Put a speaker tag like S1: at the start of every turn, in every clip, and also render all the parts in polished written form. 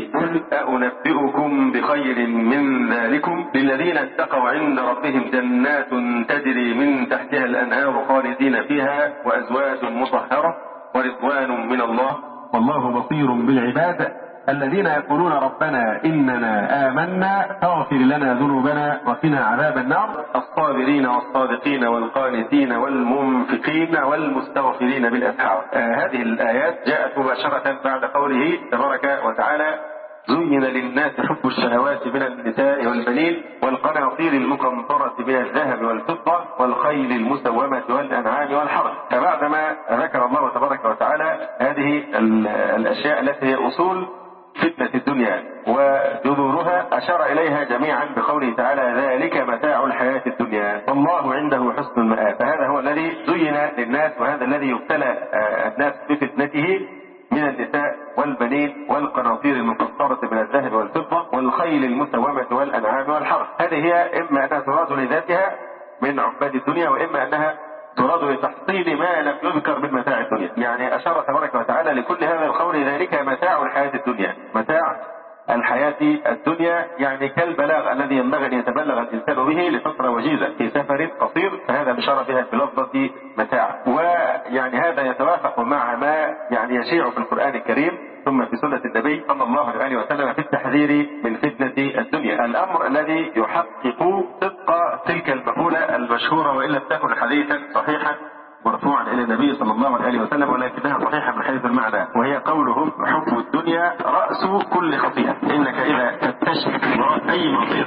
S1: قل أنبئكم بخير من ذلكم للذين اتقوا عند ربهم جنات تجري من تحتها الأنهار خالدين فيها وأزواج مطهرة ورضوان من الله والله بصير بالعباد الذين يقولون ربنا إننا آمنا فاغفر لنا ذنوبنا وقنا عذاب النار الصابرين والصادقين والقانتين والمنفقين والمستغفرين بالأسحار. هذه الآيات جاءت مباشرة بعد قوله تبارك وتعالى زين للناس حب الشهوات من النساء والبنين والقناطير المقنطرة من الذهب والفضة والخيل المسومة والأنعام والحرث. فبعدما ذكر الله تبارك وتعالى هذه الأشياء التي هي أصول فتنة الدنيا وجذورها أشار إليها جميعا بقوله تعالى ذلك متاع الحياة الدنيا والله عنده حسن المآب. فهذا هو الذي زين للناس وهذا الذي يبتلى الناس بفتنته من النساء والبنين والقناطير المقنطرة من الذهب والفضة والخيل المسومة والأنعام والحرث. هذه هي إما أنها تراد لذاتها من عباد الدنيا وإما أنها تراد لتحصيل ما لم يذكر من متاع الدنيا. يعني أشار تبارك وتعالى لكل هذا القول ذلك متاع الحياة الدنيا. متاع الحياة الدنيا يعني كالبلاغ الذي ينبغي أن يتبلغ الإنسان به لفترة وجيزة في سفر قصير، فهذا بشار بها بلفظة متاع. ويعني هذا يتوافق مع ما يعني يشيع في القرآن الكريم ثم في سنة النبي صلى الله عليه وسلم في التحذير من فتنة الدنيا، الأمر الذي يحقق صدق تلك المقولة المشهورة وإن لم تكن حديثا صحيحا مرفوعا إلى النبي صلى الله عليه وسلم ولكنها صحيحة من حيث المعنى، وهي قولهم حب الدنيا رأس كل خطيئة. إنك إذا فتشت أي معصية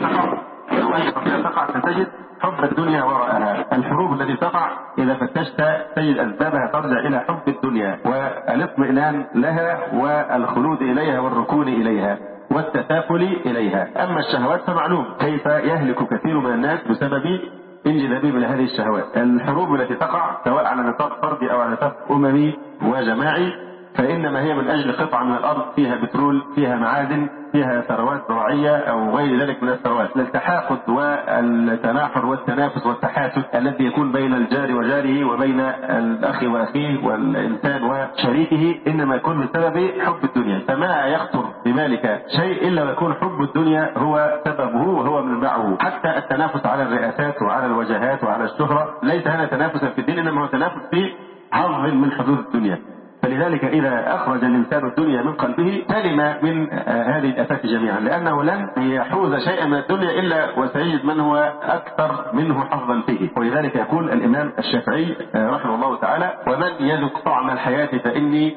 S1: تقع ستجد حب الدنيا وراءها. الحروب التي تقع إذا فتشت تجد أسبابها ترجع إلى حب الدنيا والاطمئنان لها والخلود إليها والركون إليها والتثاقل إليها. أما الشهوات فمعلوم كيف يهلك كثير من الناس بسبب انجذابهم إلى هذه الشهوات. الحروب التي تقع سواء على نطاق فردي أو على نطاق أممي وجماعي فإنما هي من أجل قطعة من الأرض فيها بترول، فيها معادن، فيها ثروات زراعية أو غير ذلك من الثروات. التحاقد والتناحر والتنافس والتحاسد الذي يكون بين الجار وجاره وبين الأخ وأخيه والإنسان وشريكه إنما يكون بسبب حب الدنيا. فما يخطر بذلك شيء إلا ويكون حب الدنيا هو سببه وهو منبعه. حتى التنافس على الرئاسات وعلى الوجهات وعلى الشهرة ليس هذا تنافسا في الدين إنما هو تنافس في حظ من حظوظ الدنيا. فلذلك إذا أخرج الإنسان الدنيا من قلبه سلم من هذه الآفات جميعا، لأنه لن يحوز شيئا من الدنيا إلا وسيجد من هو أكثر منه حظا فيه. ولذلك يقول الإمام الشافعي رحمه الله تعالى ومن يذق طعم الحياة فإني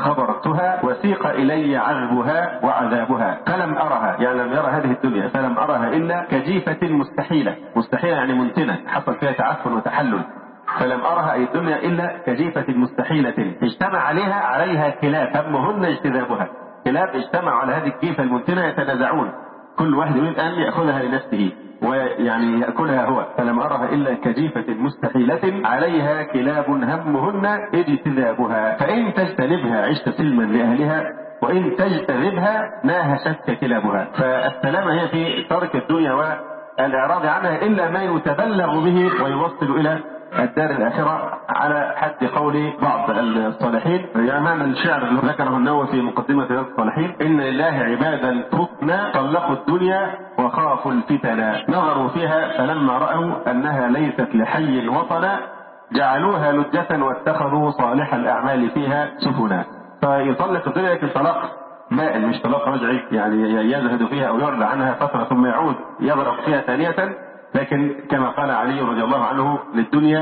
S1: خبرتها وسيق إلي عذبها وعذابها فلم أرها، يعني لم يرى هذه الدنيا فلم أرها إلا كجيفة مستحيلة. مستحيلة يعني منتنة حصل فيها تعفن وتحلل. فلم أرها أي الدنيا إلا كجيفة مستحيلة اجتمع عليها كلاب همهن اجتذابها. كلاب اجتمعوا على هذه الجيفة المنتنة يتنازعون، كل واحد يريد أن يأخذها لنفسه ويعني يأكلها هو. فلم أرها إلا كجيفة مستحيلة عليها كلاب همهن اجتذابها فإن تجتنبها عشت سلما لأهلها وإن تجتذبها ناهشتك كلابها. فالسلامة هي في ترك الدنيا والإعراض عنها إلا ما يتبلغ به ويوصل إلى الدار الآخرة على حد قول بعض الصالحين. يعني الشعر اللي ذكره النووي في مقدمة رياض الصالحين إن لله عبادا فتنا طلقوا الدنيا وخافوا الفتنا نظروا فيها فلما رأوا أنها ليست لحي وطنا جعلوها لجة واتخذوا صالح الأعمال فيها سفنا. فيطلق الدنيا لكن طلاق مائل مش طلاق رجعي، يعني يزهد فيها أو يرضى عنها فترة ثم يعود يغرق فيها ثانية. لكن كما قال علي رضي الله عنه للدنيا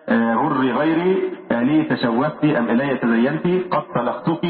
S1: غري غيري لي تشوفت أم إلي تزينت قد طلقتك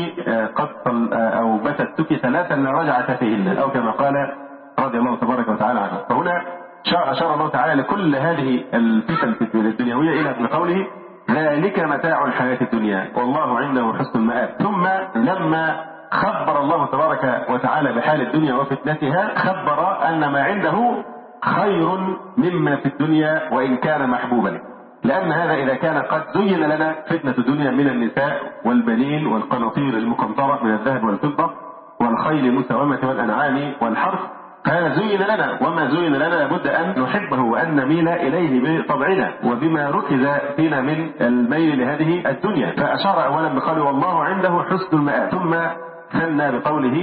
S1: أو بتتك ثلاثا لا رجعت فيهن أو كما قال رضي الله تبارك وتعالى عنه. فهنا أشار الله تعالى لكل هذه الفتن الدنيوية إلى ابن قوله ذلك متاع الحياة الدنيا والله عنده حسن المآب. ثم لما خبر الله تبارك وتعالى بحال الدنيا وفتنتها خبر أن ما عنده خير مما في الدنيا وإن كان محبوبا، لأن هذا إذا كان قد زين لنا فتنة الدنيا من النساء والبنين والقناطير المقنطرة من الذهب والفضة والخيل المسومة والأنعام والحرث فهذا زين لنا، وما زين لنا لابد أن نحبه وأن نميل إليه بطبعنا وبما ركز فينا من الميل لهذه الدنيا. فأشار أولا بقوله والله عنده حسن المآب ثم ثنى بقوله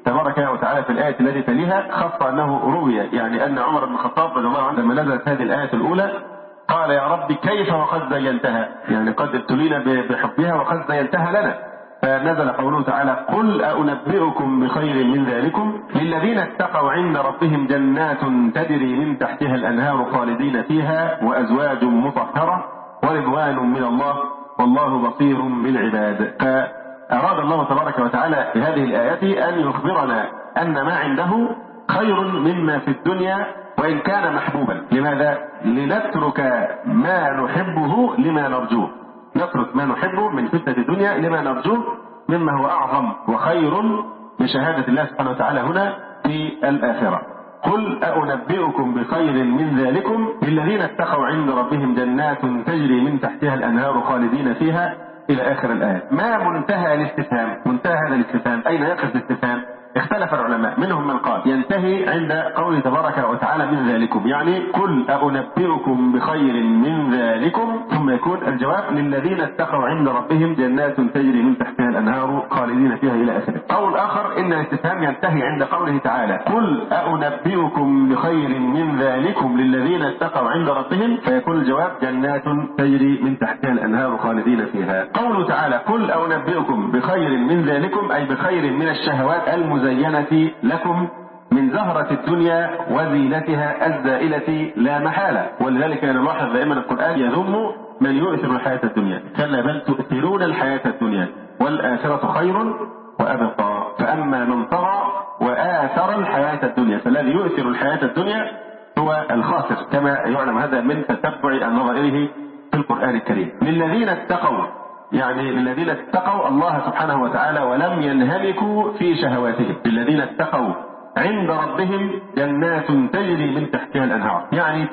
S1: تبارك وتعالى في الآية التي تليها خص أنه روي، يعني أن عمر بن الخطاب رضي الله عنه لما نزلت هذه الآية الأولى قال يا رب كيف وقد زينتها، يعني قد ابتلينا بحبها وقد زينتها لنا. فنزل قوله تعالى قل أنبئكم بخير من ذلكم للذين اتقوا عند ربهم جنات تجري من تحتها الأنهار خالدين فيها وأزواج مطهرة ورضوان من الله والله بصير بالعباد. فأراد الله تبارك وتعالى بهذه الآيات أن يخبرنا أن ما عنده خير مما في الدنيا وإن كان محبوبا. لماذا؟ لنترك ما نحبه لما نرجوه، نترك ما نحبه من فتنة الدنيا لما نرجوه مما هو أعظم وخير بشهادة الله سبحانه وتعالى هنا في الآخرة. قل أنبئكم بخير من ذلكم للذين اتقوا عند ربهم جنات تجري من تحتها الأنهار خالدين فيها إلى آخر الآية. ما منتهى الاستفهام؟ منتهى هذا الاستفهام أين يقف الاستفهام؟ اختلف العلماء، منهم من قال ينتهي عند قوله تبارك وتعالى من ذلكم، يعني قل أنبئكم بخير من ذلكم، ثم يكون الجواب للذين اتقوا عند ربهم جنات تجري من تحتها الأنهار خالدين فيها إلى آخره. قول آخر إن الاستفهام ينتهي عند قوله تعالى قل أنبئكم بخير من ذلكم للذين اتقوا عند ربهم، فيكون الجواب جنات تجري من تحتها الأنهار خالدين فيها. قوله تعالى قل أنبئكم بخير من ذلكم أي بخير من الشهوات المزينة لكم من زهرة الدنيا وزينتها الزائلة لا محالة. ولذلك نلاحظ دائما القرآن يذم من يؤثر الحياة الدنيا، كلا بل تؤثرون الحياة الدنيا والآخرة خير وأبقى. فأما من طغى وآثر الحياة الدنيا فالذي يؤثر الحياة الدنيا هو الخاسر، كما يعلم هذا من تتبع النظائره في القرآن الكريم. للذين اتقوا، يعني للذين اتقوا الله سبحانه وتعالى ولم ينهمكوا في شهواتهم. للذين اتقوا عند ربهم جنات تجري من تحتها الأنهار، يعني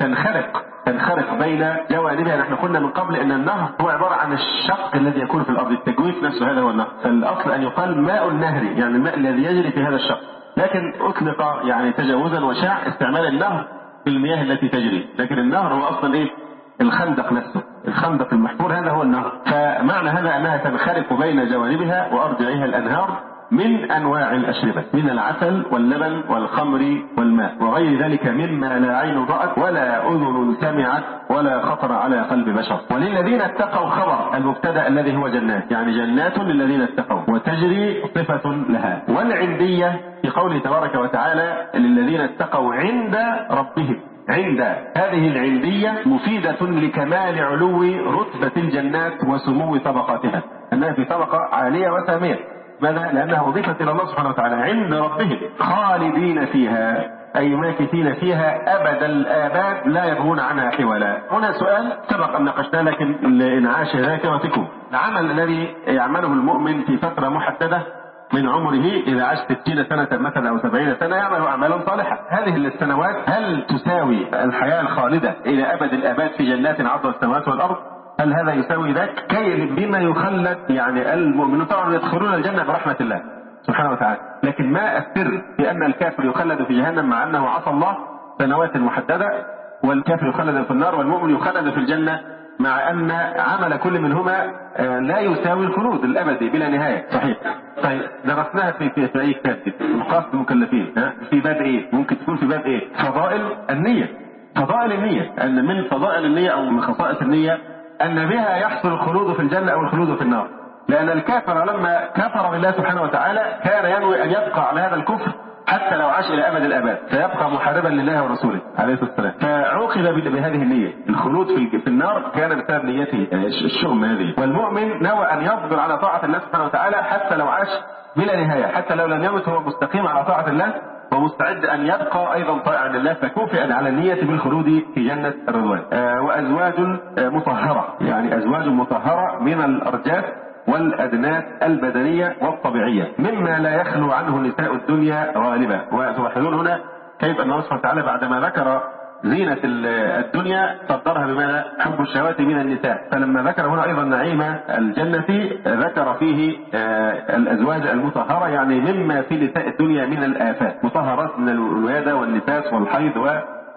S1: تنخرق بين جوانبها. نحن قلنا من قبل أن النهر هو عبارة عن الشق الذي يكون في الأرض، التجويف نفسه هذا هو النهر. فالأصل أن يقال ماء النهر، يعني الماء الذي يجري في هذا الشق، لكن أطلق يعني تجاوزا وشاع استعمال النهر في المياه التي تجري، لكن النهر هو أصلا إيه؟ الخندق نفسه، الخندق المحفور هذا هو النهر. فمعنى هذا أنها تنخرق بين جوانبها وأرجعها الأنهار من أنواع الأشربة، من العسل واللبن والخمر والماء وغير ذلك مما لا عين رأت ولا أذن سمعت ولا خطر على قلب بشر. وللذين اتقوا خبر المبتدأ الذي هو جنات، يعني جنات للذين اتقوا وتجري صفة لها. والعندية في قوله تبارك وتعالى للذين اتقوا عند ربهم، عند هذه العندية مفيدة لكمال علو رتبة الجنات وسمو طبقاتها، أنها في طبقة عالية وسامية. ماذا؟ لأنها أضيفت إلى الله سبحانه وتعالى عند ربهم خالدين فيها أي ماكثين فيها أبد الآباد لا يبغون عنها حولا. هنا سؤال سبق أن ناقشناه لكن لإنعاش ذاكرتكم. العمل الذي يعمله المؤمن في فترة محددة من عمره، إذا عاش 60 سنة مثلا أو 70 سنة يعمل أعمالا صالحة، هذه السنوات هل تساوي الحياة الخالدة إلى أبد الآباد في جنات عرضها السماوات والأرض؟ هل هذا يساوي ذاك؟ كي بما يخلد يعني المؤمنون طبعا يدخلون الجنة برحمة الله سبحانه وتعالى، لكن ما السر في أن الكافر يخلد في جهنم مع أنه عصى الله سنوات محددة، والكافر يخلد في النار والمؤمن يخلد في الجنة، مع أن عمل كل منهما لا يساوي الخلود الأبدي بلا نهاية؟ صحيح. طيب درسناها في أي كتاب؟ مقاصد المكلفين. في باب إيه؟ ممكن تكون في باب إيه؟ فضائل النية. فضائل النية، أن من فضائل النية أو من خصائص النية أن بها يحصل الخلود في الجنة أو الخلود في النار. لأن الكافر لما كفر بالله سبحانه وتعالى كان ينوي أن يبقى على هذا الكفر حتى لو عاش إلى أبد الآباد، فيبقى محاربا لله ورسوله عليه الصلاة والسلام. فعوقب بهذه النية. الخلود في النار كان بسبب نيته الشؤم هذه. والمؤمن نوى أن يصبر على طاعة الله سبحانه وتعالى حتى لو عاش بلا نهاية، حتى لو لم يمت هو مستقيم على طاعة الله ومستعد أن يبقى أيضا طائعا لله، فكوفئ على النية بالخلود في جنة الرضوان. وأزواج مطهرة، يعني أزواج مطهرة من الأرجاس والأدناس البدنية والطبيعية مما لا يخلو عنه نساء الدنيا غالبا. وتلاحظون هنا كيف أن الله سبحانه وتعالى بعدما ذكر زينة الدنيا صدرها بماذا؟ حب الشهوات من النساء. فلما ذكر هنا أيضا نعيم الجنة ذكر فيه الأزواج المطهرة، يعني مما في نساء الدنيا من الآفات، مطهرات من الولادة والنفاس والحيض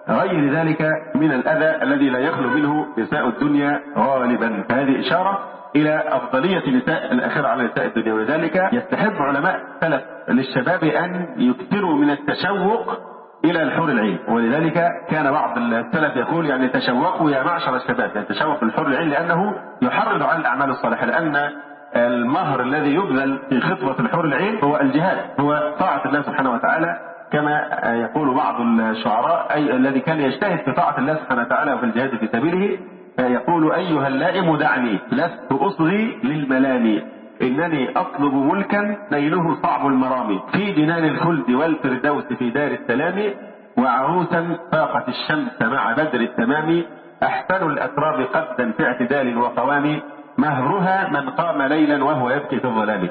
S1: غير ذلك من الأذى الذي لا يخلو منه نساء الدنيا غالبا. فهذه إشارة إلى أفضلية نساء الآخرة على نساء الدنيا. ولذلك يستحب علماء السلف للشباب أن يكثروا من التشوق إلى الحور العين. ولذلك كان بعض السلف يقول يعني تشوقوا يا معشر الشباب، يعني تشوق للحور العين لأنه يحرض على الأعمال الصالحة، لأن المهر الذي يبذل في خطبة الحور العين هو الجهاد، هو طاعة الله سبحانه وتعالى، كما يقول بعض الشعراء أي الذي كان يجتهد في طاعة الله سبحانه وتعالى وفي الجهاد في سبيله يقول أيها اللائم دعني لست أصغي للملام، إنني أطلب ملكا نيله صعب المرام، في جنان الخلد والفردوس في دار السلام، وعروسا فاقت الشمس مع بدر التمام، أحسن الأتراب قدا في اعتدال وقوام، مهرها من قام ليلا وهو يبكي في الظلام.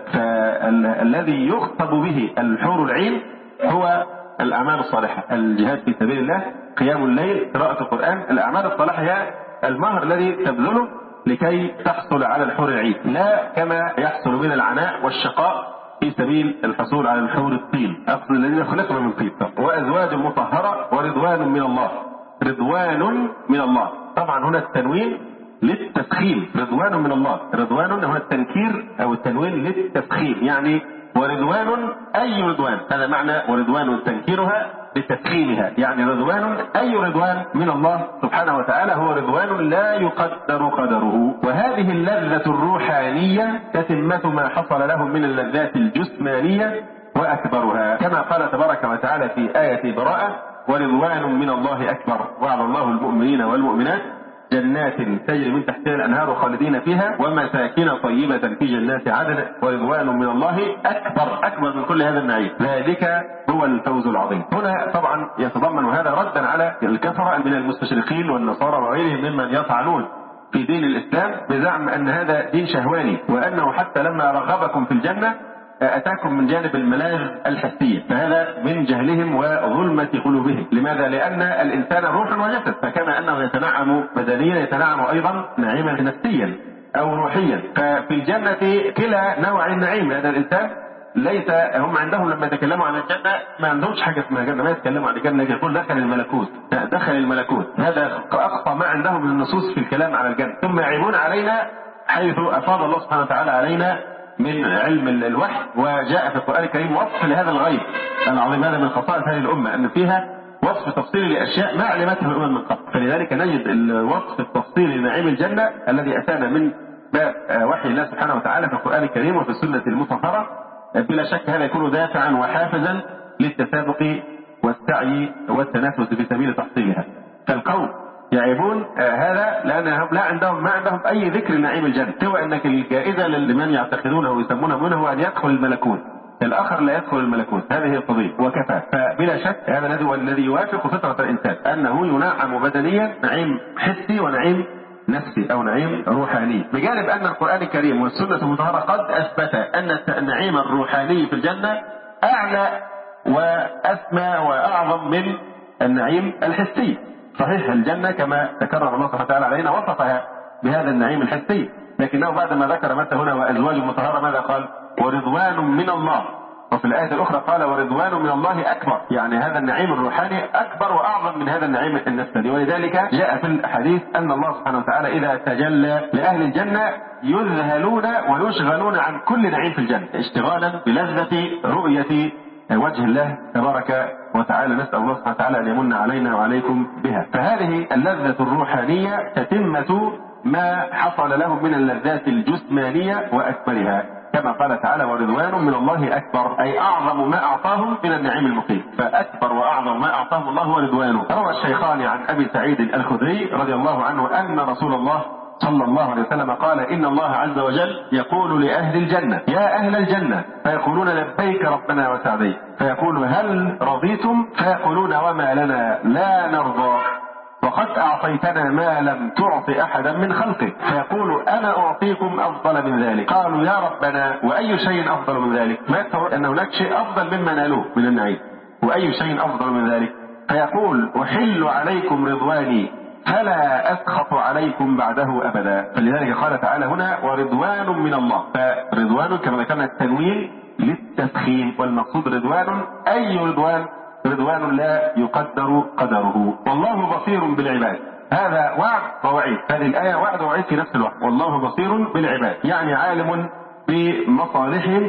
S1: فالذي يخطب به الحور العين هو الأعمال الصالحة، الجهاد في سبيل الله، قيام الليل، قراءة القرآن. الأعمال الصالحة هي المهر الذي تبذله لكي تحصل على الحور العين، لا كما يحصل من العناء والشقاء في سبيل الحصول على الحور الطين، أصل الذين خلقنا من طين. وأزواج مطهرة ورضوان من الله، رضوان من الله. طبعا هنا التنوين للتفخيم، رضوان من الله، رضوان هو التنكير أو التنوين للتفخيم، يعني ورضوان أي رضوان، هذا معنى ورضوان تنكيرها بتفخيمها، يعني رضوان أي رضوان من الله سبحانه وتعالى، هو رضوان لا يقدر قدره. وهذه اللذة الروحانية تتمة ما حصل لهم من اللذات الجسمانية وأكبرها، كما قال تبارك وتعالى في آية براءة ورضوان من الله أكبر، وعد الله المؤمنين والمؤمنات جنات تجري من تحتها الأنهار خالدين فيها ومساكن طيبة في جنات عدن ورضوان من الله أكبر من كل هذا النعيم، ذلك هو الفوز العظيم. هنا طبعا يتضمن هذا ردا على الكفرة من المستشرقين والنصارى وغيرهم ممن يطعنون في دين الإسلام بزعم أن هذا دين شهواني، وأنه حتى لما رغبكم في الجنة أتاكم من جانب الملاذ الحسية، فهذا من جهلهم وظلمة قلوبهم. لماذا؟ لأن الإنسان روح وجسد، فكما أنه يتنعم بدنيا يتنعم أيضا نعيما نفسيا أو روحيا. ففي الجنة كلا نوع النعيم، لأن الإنسان ليس هم عندهم لما يتكلموا عن الجنة ما عندهمش حاجة اسمها جنة، ما يتكلموا عن الجنة يقول دخل الملكوت، دخل الملكوت، هذا أقصى ما عندهم من النصوص في الكلام على الجنة. ثم يعيبون علينا حيث أفاض الله سبحانه وتعالى علينا من علم الوحي، وجاء في القرآن الكريم وصف لهذا الغيب العظيم. هذا من خصائص هذه الأمة أن فيها وصف تفصيلي لأشياء ما علمتها الأمم من قبل، فلذلك نجد الوصف التفصيلي لنعيم الجنة الذي أتانا من باب وحي الله سبحانه وتعالى في القرآن الكريم وفي السنة المطهرة. بلا شك هذا يكون دافعا وحافزا للتسابق والسعي والتنافس في سبيل تحصيلها. فالقوم يعيبون هذا لأنهم ما عندهم أي ذكر نعيم الجنة، سوى أنك الجائزة لمن يعتقدونه ويسمونه منه هو أن يدخل الملكوت، الآخر لا يدخل الملكوت، هذه القضية وكفى. فبلا شك هذا الذي يوافق فطرة الإنسان أنه ينعم بدنيا نعيم حسي ونعيم نفسي أو نعيم روحاني، بجانب أن القرآن الكريم والسنة المطهرة قد أثبت أن النعيم الروحاني في الجنة أعلى وأسمى وأعظم من النعيم الحسي. صحيح الجنة كما ذكر الله سبحانه وتعالى علينا وصفها بهذا النعيم الحسي، لكنه بعد ما ذكر مثل هنا وأزواج مطهرة ماذا قال؟ ورضوان من الله. وفي الآية الأخرى قال ورضوان من الله أكبر، يعني هذا النعيم الروحاني أكبر وأعظم من هذا النعيم النفسي. ولذلك جاء في الحديث أن الله سبحانه وتعالى إذا تجلى لأهل الجنة يذهلون ويشغلون عن كل نعيم في الجنة اشتغالا بلذة رؤية وجه الله تبارك وتعالى. نسأل الله سبحانه وتعالى أن يمن علينا وعليكم بها. فهذه اللذة الروحانية تتمة ما حصل لهم من اللذات الجسمانية وأكبرها، كما قال تعالى ورضوان من الله أكبر، أي أعظم ما أعطاهم من النعيم المقيم، فأكبر وأعظم ما أعطاهم الله هو رضوانه. روى الشيخان عن أبي سعيد الخدري رضي الله عنه أن رسول الله صلى الله عليه وسلم قال إن الله عز وجل يقول لأهل الجنة يا أهل الجنة، فيقولون لبيك ربنا وسعديك، فيقول هل رضيتم؟ فيقولون وما لنا لا نرضى وقد أعطيتنا ما لم تعط أحدا من خلقك. فيقول أنا أعطيكم أفضل من ذلك. قالوا يا ربنا وأي شيء أفضل من ذلك؟ ما يتصور أن هناك شيء أفضل مما نالوه من النعيم، وأي شيء أفضل من ذلك؟ فيقول أحل عليكم رضواني فلا أسخط عليكم بعده أبدا. فلذلك قال تعالى هنا ورضوان من الله، فرضوان كما ذكرنا التنوين للتسخين، والمقصود رضوان أي رضوان؟ رضوان لا يقدر قدره. والله بصير بالعباد، هذا وعد ووعيد، هذه الآية وعد ووعيد في نفس الوقت. والله بصير بالعباد يعني عالم بمصالحهم،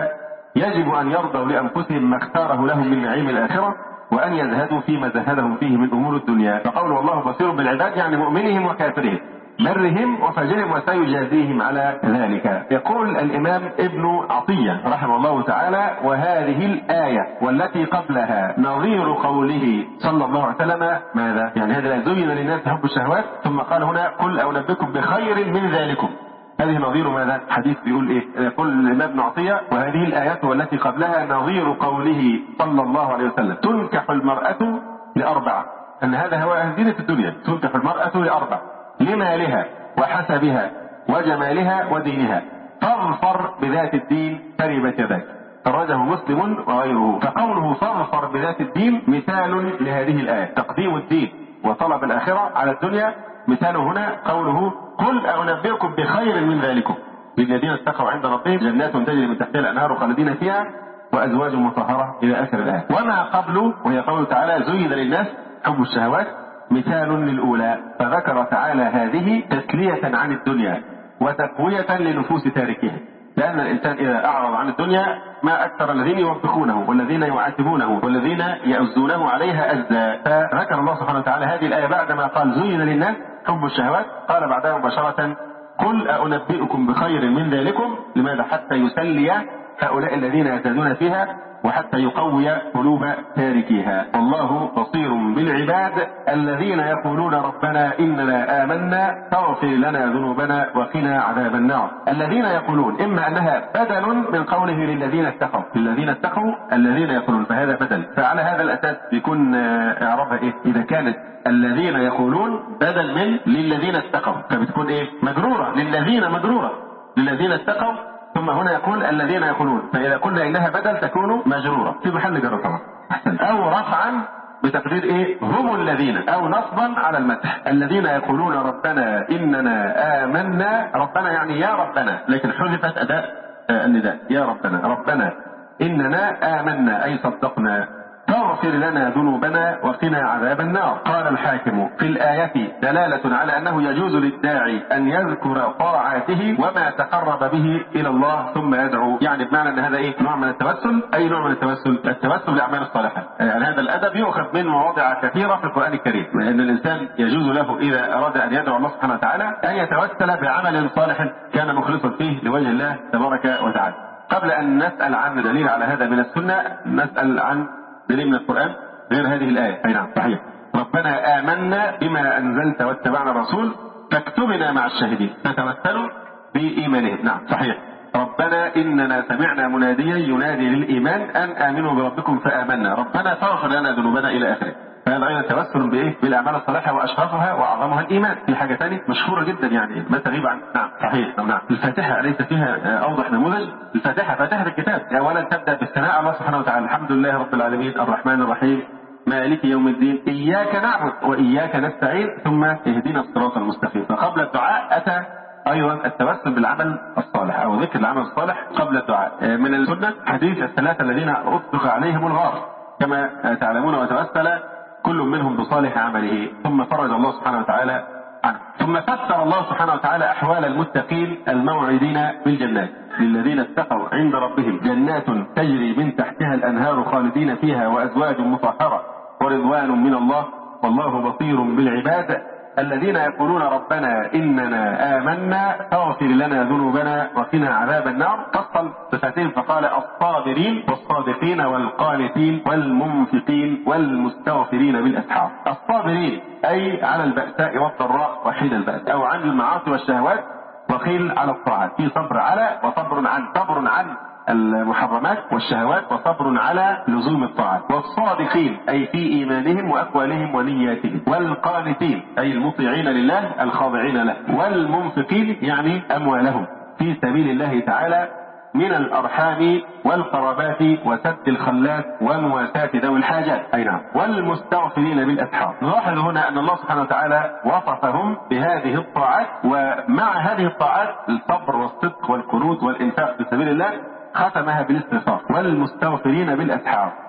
S1: فيجب أن يرضوا لأنفسهم ما اختاره لهم من نعيم الآخرة، وأن يزهدوا فيما زهدهم فيه من أمور الدنيا. فقول والله بصير بالعباد يعني مؤمنهم وكافرهم، برهم وفجرهم، وسيجازيهم على ذلك. يقول الإمام ابن عطية رحمه الله تعالى: وهذه الآية والتي قبلها نظير قوله صلى الله عليه وسلم ماذا؟ يعني هذا زين للناس حب الشهوات، ثم قال هنا: قل أنبئكم بخير من ذلكم. هذه نظير ماذا؟ حديث بيقول ايه؟ يقول الإمام ابن عطية: وهذه الآيات والتي قبلها نظير قوله صلى الله عليه وسلم: تنكح المرأة لأربع. أن هذا هو زينة الدنيا، تنكح المرأة لأربع: لمالها وحسبها وجمالها ودينها، فاظفر بذات الدين تربت يداك. خرجه مسلم وغيره. فقوله فاظفر بذات الدين مثال لهذه الآية، تقديم الدين وطلب الآخرة على الدنيا. مثال هنا قوله: قل أنبئكم بخير من ذلكم للذين اتقوا عند ربهم جنات تجري من تحتها الأنهار خالدين فيها وأزواج مطهرة إلى آخر الآية. وما قبله وهي قوله تعالى: زين للناس حب الشهوات، مثال للأولى. فذكر تعالى هذه تسلية عن الدنيا وتقوية لنفوس تاركها، لأن الإنسان إذا أعرض عن الدنيا ما أكثر الذين يوبخونه والذين يعاتبونه والذين يؤزونه عليها أزا. فذكر الله سبحانه وتعالى هذه الآية بعدما قال زين للناس حب الشهوات، قال بعدها مباشرة: قل أنبئكم بخير من ذلكم. لماذا؟ حتى يسلي هؤلاء الذين يزدادون فيها، وحتى يقوي قلوب تاركيها. والله بصير بالعباد الذين يقولون ربنا إننا آمنا فاغفر لنا ذنوبنا وقنا عذاب النار. الذين يقولون إما أنها بدل من قوله للذين اتقوا، للذين اتقوا الذين يقولون، فهذا بدل. فعلى هذا الأساس بيكون إعرابها إيه؟ إذا كانت الذين يقولون بدل من للذين اتقوا، فبتكون إيه؟ مجرورة، للذين مجرورة، للذين اتقوا، ثم هنا يقول الذين يقولون، فإذا قلنا إنها بدل تكون مجرورة في محل جر طبعا. أو رفعا بتقدير إيه؟ هم الذين، أو نصبا على المدح. الذين يقولون ربنا إننا آمنا، ربنا يعني يا ربنا، لكن حذفت أداء النداء يا ربنا، ربنا إننا آمنا أي صدقنا، فاغفر لنا ذنوبنا وقنا عذاب النار. قال الحاكم: في الآية دلالة على أنه يجوز للداعي أن يذكر طاعاته وما تقرب به إلى الله ثم يدعو. يعني بمعنى أن هذا إيه؟ نوع من التوسل. أي نوع من التوسل؟ التوسل بالأعمال الصالحة. يعني هذا الأدب يؤخذ من مواضع كثيرة في القرآن الكريم، لأن الإنسان يجوز له إذا أراد أن يدعو الله سبحانه وتعالى أن يتوسل بعمل صالح كان مخلصا فيه لوجه الله تبارك وتعالى. قبل أن نسأل عن دليل على هذا من السنة، نسأل عن دليل من القرآن غير هذه الآية. أي نعم صحيح: ربنا آمنا بما أنزلت واتبعنا الرسول فاكتبنا مع الشاهدين. فتمثلوا بإيمانهم. نعم صحيح: ربنا إننا سمعنا مناديا ينادي للإيمان أن آمنوا بربكم فآمنا ربنا فاغفر لنا ذنوبنا إلى آخره. فهذا أيضا توسل بإيه؟ بالأعمال الصالحة وأشرفها وأعظمها الإيمان. في حاجة ثانية مشهورة جدا يعني ما تغيب عن. نعم صحيح. نعم الفاتحة أليس فيها أوضح نموذج؟ الفاتحة فاتحة الكتاب أولا تبدأ بالثناء الله سبحانه وتعالى: الحمد لله رب العالمين الرحمن الرحيم مالك يوم الدين إياك نعبد وإياك نستعين ثم اهدنا الصراط المستقيم. فقبل الدعاء أتى أيضا التوسل بالعمل الصالح أو ذكر العمل الصالح قبل الدعاء. من السنة حديث الثلاثة الذين أطلق عليهم الغار كما تعلمون، وتوسل كل منهم بصالح عمله ثم فرج الله سبحانه وتعالى عنه. ثم فسر الله سبحانه وتعالى أحوال المتقين الموعدين بالجنات: للذين اتقوا عند ربهم جنات تجري من تحتها الأنهار خالدين فيها وأزواج مطهرة ورضوان من الله والله بصير بالعباد. الذين يقولون ربنا إننا آمنا فاغفر لنا ذنوبنا وقنا عذاب النار. فصل صفتين فقال: الصابرين والصادقين والقانتين والمنفقين والمستغفرين بالأسحار. الصابرين أي على البأساء والضراء وحين البأس، أو عن المعاصي والشهوات وقيل على الطاعات. في صبر على وصبر عن، صبر عن المحرمات والشهوات وصبر على لزوم الطاعات. والصادقين أي في إيمانهم وأقوالهم ونياتهم. والقانتين أي المطيعين لله الخاضعين له. والمنفقين يعني أموالهم في سبيل الله تعالى من الأرحام والقرابات وسد الخلات ومواساة ذوي الحاجات. أي نعم. والمستغفرين بالأسحار. نلاحظ هنا أن الله سبحانه وتعالى وصفهم بهذه الطاعات، ومع هذه الطاعات الصبر والصدق والقنوت والإنفاق في سبيل الله ختمها بالاستغفار: والمستغفرين بالأسحار.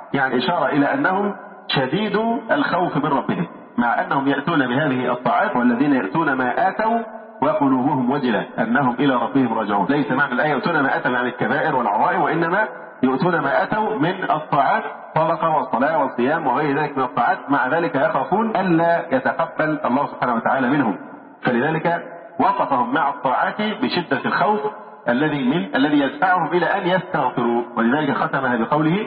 S1: يعني إشارة إلى أنهم شديد الخوف من ربهم، مع أنهم يأتون بهذه الطاعات، والذين يأتون ما آتوا وقلوبهم وجلة أنهم إلى ربهم راجعون. ليس معنى الآية يأتون ما آتوا يعني الكبائر والعظائم، وإنما يؤتون ما أتوا من الطاعات، صدقة وصلاة وصيام وغير ذلك من الطاعات، مع ذلك يخافون ألا يتقبل الله سبحانه وتعالى منهم، فلذلك وصفهم مع الطاعات بشدة الخوف الذي يدفعهم إلى أن يستغفروا، ولذلك ختمها بقوله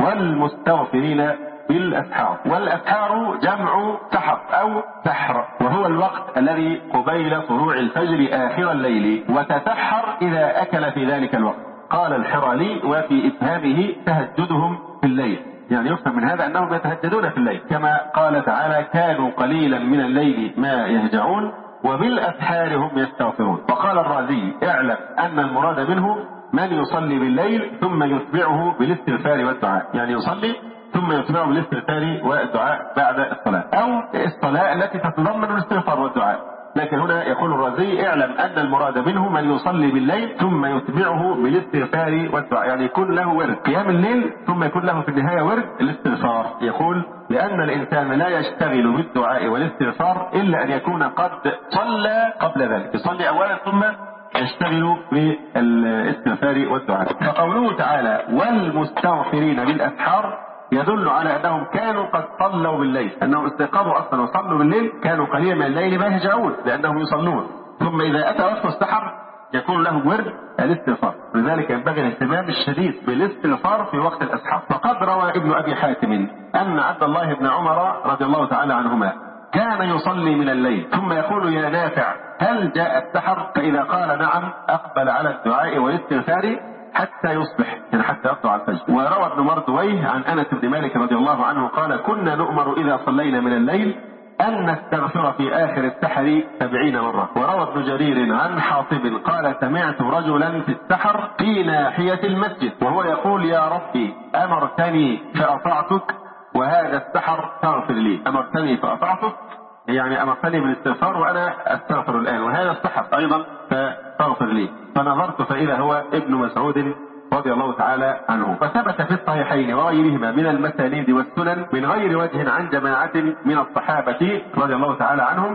S1: والمستغفرين بالأسحار. والأسحار جمع سحر أو سحر، وهو الوقت الذي قبيل طلوع الفجر آخر الليل، وتسحر إذا أكل في ذلك الوقت. قال الحرالي وفي إفهامه تهجدهم في الليل، يعني يفهم من هذا أنهم يتهجدون في الليل، كما قال تعالى كانوا قليلا من الليل ما يهجعون وبالأسحار هم يستغفرون. وقال الرازي اعلم أن المراد منه من يصلي بالليل ثم يتبعه بالاستغفار والدعاء، يعني يصلي ثم يتبعه بالاستغفار والدعاء بعد الصلاة، أو الصلاة التي تتضمن الاستغفار والدعاء. لكن هنا يقول الرازي اعلم أن المراد منه من يصلي بالليل ثم يتبعه بالاستغفار والدعاء، يعني يكون له ورد قيام الليل ثم يكون له في النهاية ورد الاستغفار. يقول لأن الإنسان لا يشتغل بالدعاء والاستغفار إلا أن يكون قد صلى قبل ذلك، يصلي أولا ثم يشتغل بالاستغفار والدعاء. فقوله تعالى والمستغفرين بالأسحار يدل على أنهم كانوا قد صلوا بالليل، أنهم استيقظوا أصلا وصلوا بالليل، كانوا قليلا من الليل ما يهجعون لأنهم يصلون، ثم إذا أتى وقت السحر يكون لهم ورد الاستغفار، لذلك ينبغي الاهتمام الشديد بالاستغفار في وقت الأسحار. فقد روى ابن أبي حاتم أن عبد الله بن عمر رضي الله تعالى عنهما كان يصلي من الليل ثم يقول يا نافع هل جاء السحر؟ فإذا قال نعم أقبل على الدعاء والاستغفار حتى يصبح، يعني حتى يطلع الفجر. وروى ابن مردويه عن أنس بن مالك رضي الله عنه قال كنا نؤمر إذا صلينا من الليل أن نستغفر في آخر السحر 70 مرة. وروى ابن جرير عن حاطب قال سمعت رجلا في السحر في ناحية المسجد وهو يقول يا ربي أمرتني فأطعتك وهذا السحر فاغفر لي. أمرتني فأطعتك يعني أمرتني بالاستغفار وأنا أستغفر الآن، وهذا السحر أيضا فاغفر لي. فنظرت فإذا هو ابن مسعود رضي الله تعالى عنه. فثبت في الصحيحين وغيرهما من المسانيد والسنن من غير وجه عن جماعة من الصحابة رضي الله تعالى عنهم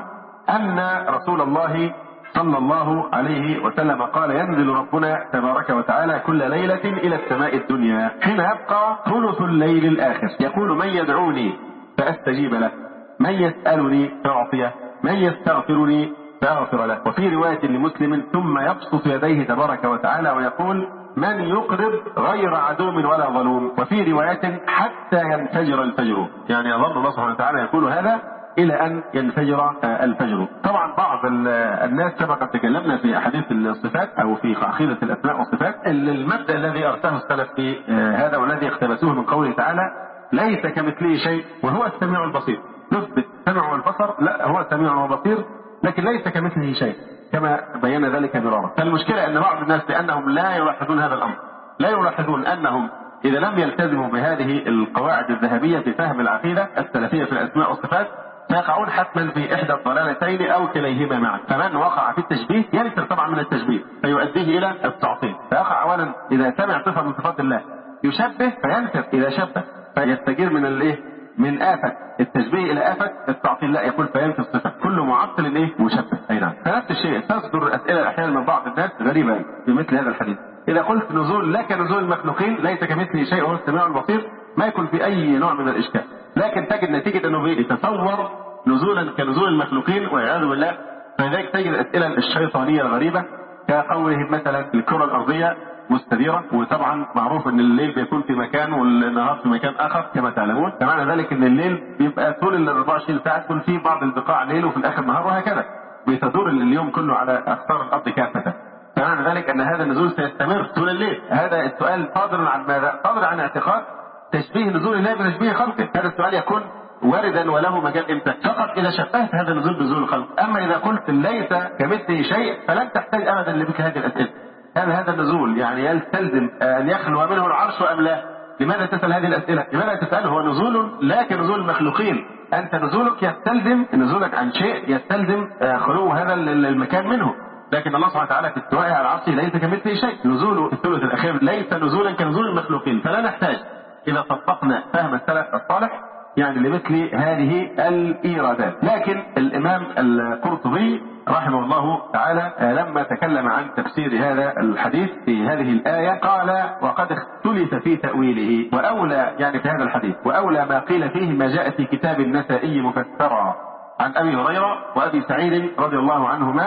S1: أن رسول الله صلى الله عليه وسلم قال ينزل ربنا تبارك وتعالى كل ليلة إلى السماء الدنيا حين يبقى ثلث الليل الآخر يقول من يدعوني فأستجيب له، من يسألني فأعطيه، من يستغفرني فأغفر له. وفي رواية لمسلم ثم يبسط يديه تبارك وتعالى ويقول من يقرض غير عدو ولا ظلوم. وفي رواية حتى ينفجر الفجر، يعني يظل الله سبحانه وتعالى يقول هذا إلى أن ينفجر الفجر. طبعا بعض الناس سبق تكلمنا في أحاديث الصفات أو في عقيدة الأسماء والصفات المبدأ الذي أرسله السلف في هذا والذي اقتبسوه من قوله تعالى ليس كمثله شيء وهو السميع البصير. نثبت السمع والبصر، لا هو سميع وبصير لكن ليس كمثله شيء كما بين ذلك مرارا. فالمشكلة أن بعض الناس لأنهم لا يلاحظون هذا الأمر، لا يلاحظون أنهم إذا لم يلتزموا بهذه القواعد الذهبية في فهم العقيدة السلفية في الأسماء والصفات فيقعون حتما في إحدى الضلالتين أو كليهما معا. فمن وقع في التشبيه ينفر طبعا من التشبيه فيؤديه إلى التعطيل، فيقع أولا إذا سمع صفة من صفات الله يشبه فينفر إذا شبه فيستجير من الإيه؟ من آفة التشبيه إلى آفة التعطيل، لا يقول فينفي الصفة. كل معطل إيه؟ مشبه. أي نعم. فنفس الشيء تصدر أسئلة أحيانا من بعض الناس غريبة في مثل هذا الحديث. إذا قلت نزول لك نزول المخلوقين ليس كمثله شيء وهو السميع البصير ما يكون في أي نوع من الإشكال، لكن تجد نتيجة أنه يتصور نزولا كنزول المخلوقين والعياذ بالله، فلذلك تجد الأسئلة الشيطانية الغريبة كقوله مثلا الكرة الأرضية مستديرة، وطبعا معروف ان الليل بيكون في مكان والنهار في مكان اخر كما تعلمون، فمعنى ذلك ان الليل بيبقى طول ال 24 ساعه تكون في بعض البقاع ليل وفي الاخر نهار وهكذا، بتدور اليوم كله على اقطار الارض كافه. فمعنى ذلك ان هذا النزول سيستمر طول الليل. هذا السؤال صادر عن ماذا؟ صادر عن اعتقاد تشبيه نزول الله بتشبيه خلقه. هذا السؤال يكون واردا وله مجال امتى؟ فقط اذا شبهت هذا النزول بنزول الخلق. اما اذا قلت ليس كمثله شيء فلن تحتاج ابدا لمثل هذه الاسئله. هذا النزول يعني يستلزم ان يخلو منه العرش ام لا؟ لماذا تسال هذه الاسئله؟ لماذا تساله؟ هو نزول لا كنزول المخلوقين، انت نزولك يستلزم نزولك عن شيء يستلزم خلو هذا المكان منه، لكن الله سبحانه وتعالى في استوائه على العرش ليس كمثله شيء. نزوله في الثلث الاخير ليس نزولا كنزول المخلوقين، فلا نحتاج إذا طبقنا فهم السلف الصالح يعني لمثل هذه الإيرادات. لكن الإمام القرطبي رحمه الله تعالى لما تكلم عن تفسير هذا الحديث في هذه الآية قال: وقد اختلف في تأويله، وأولى يعني في هذا الحديث وأولى ما قيل فيه ما جاء في كتاب النسائي مفسرا عن أبي هريرة وأبي سعيد رضي الله عنهما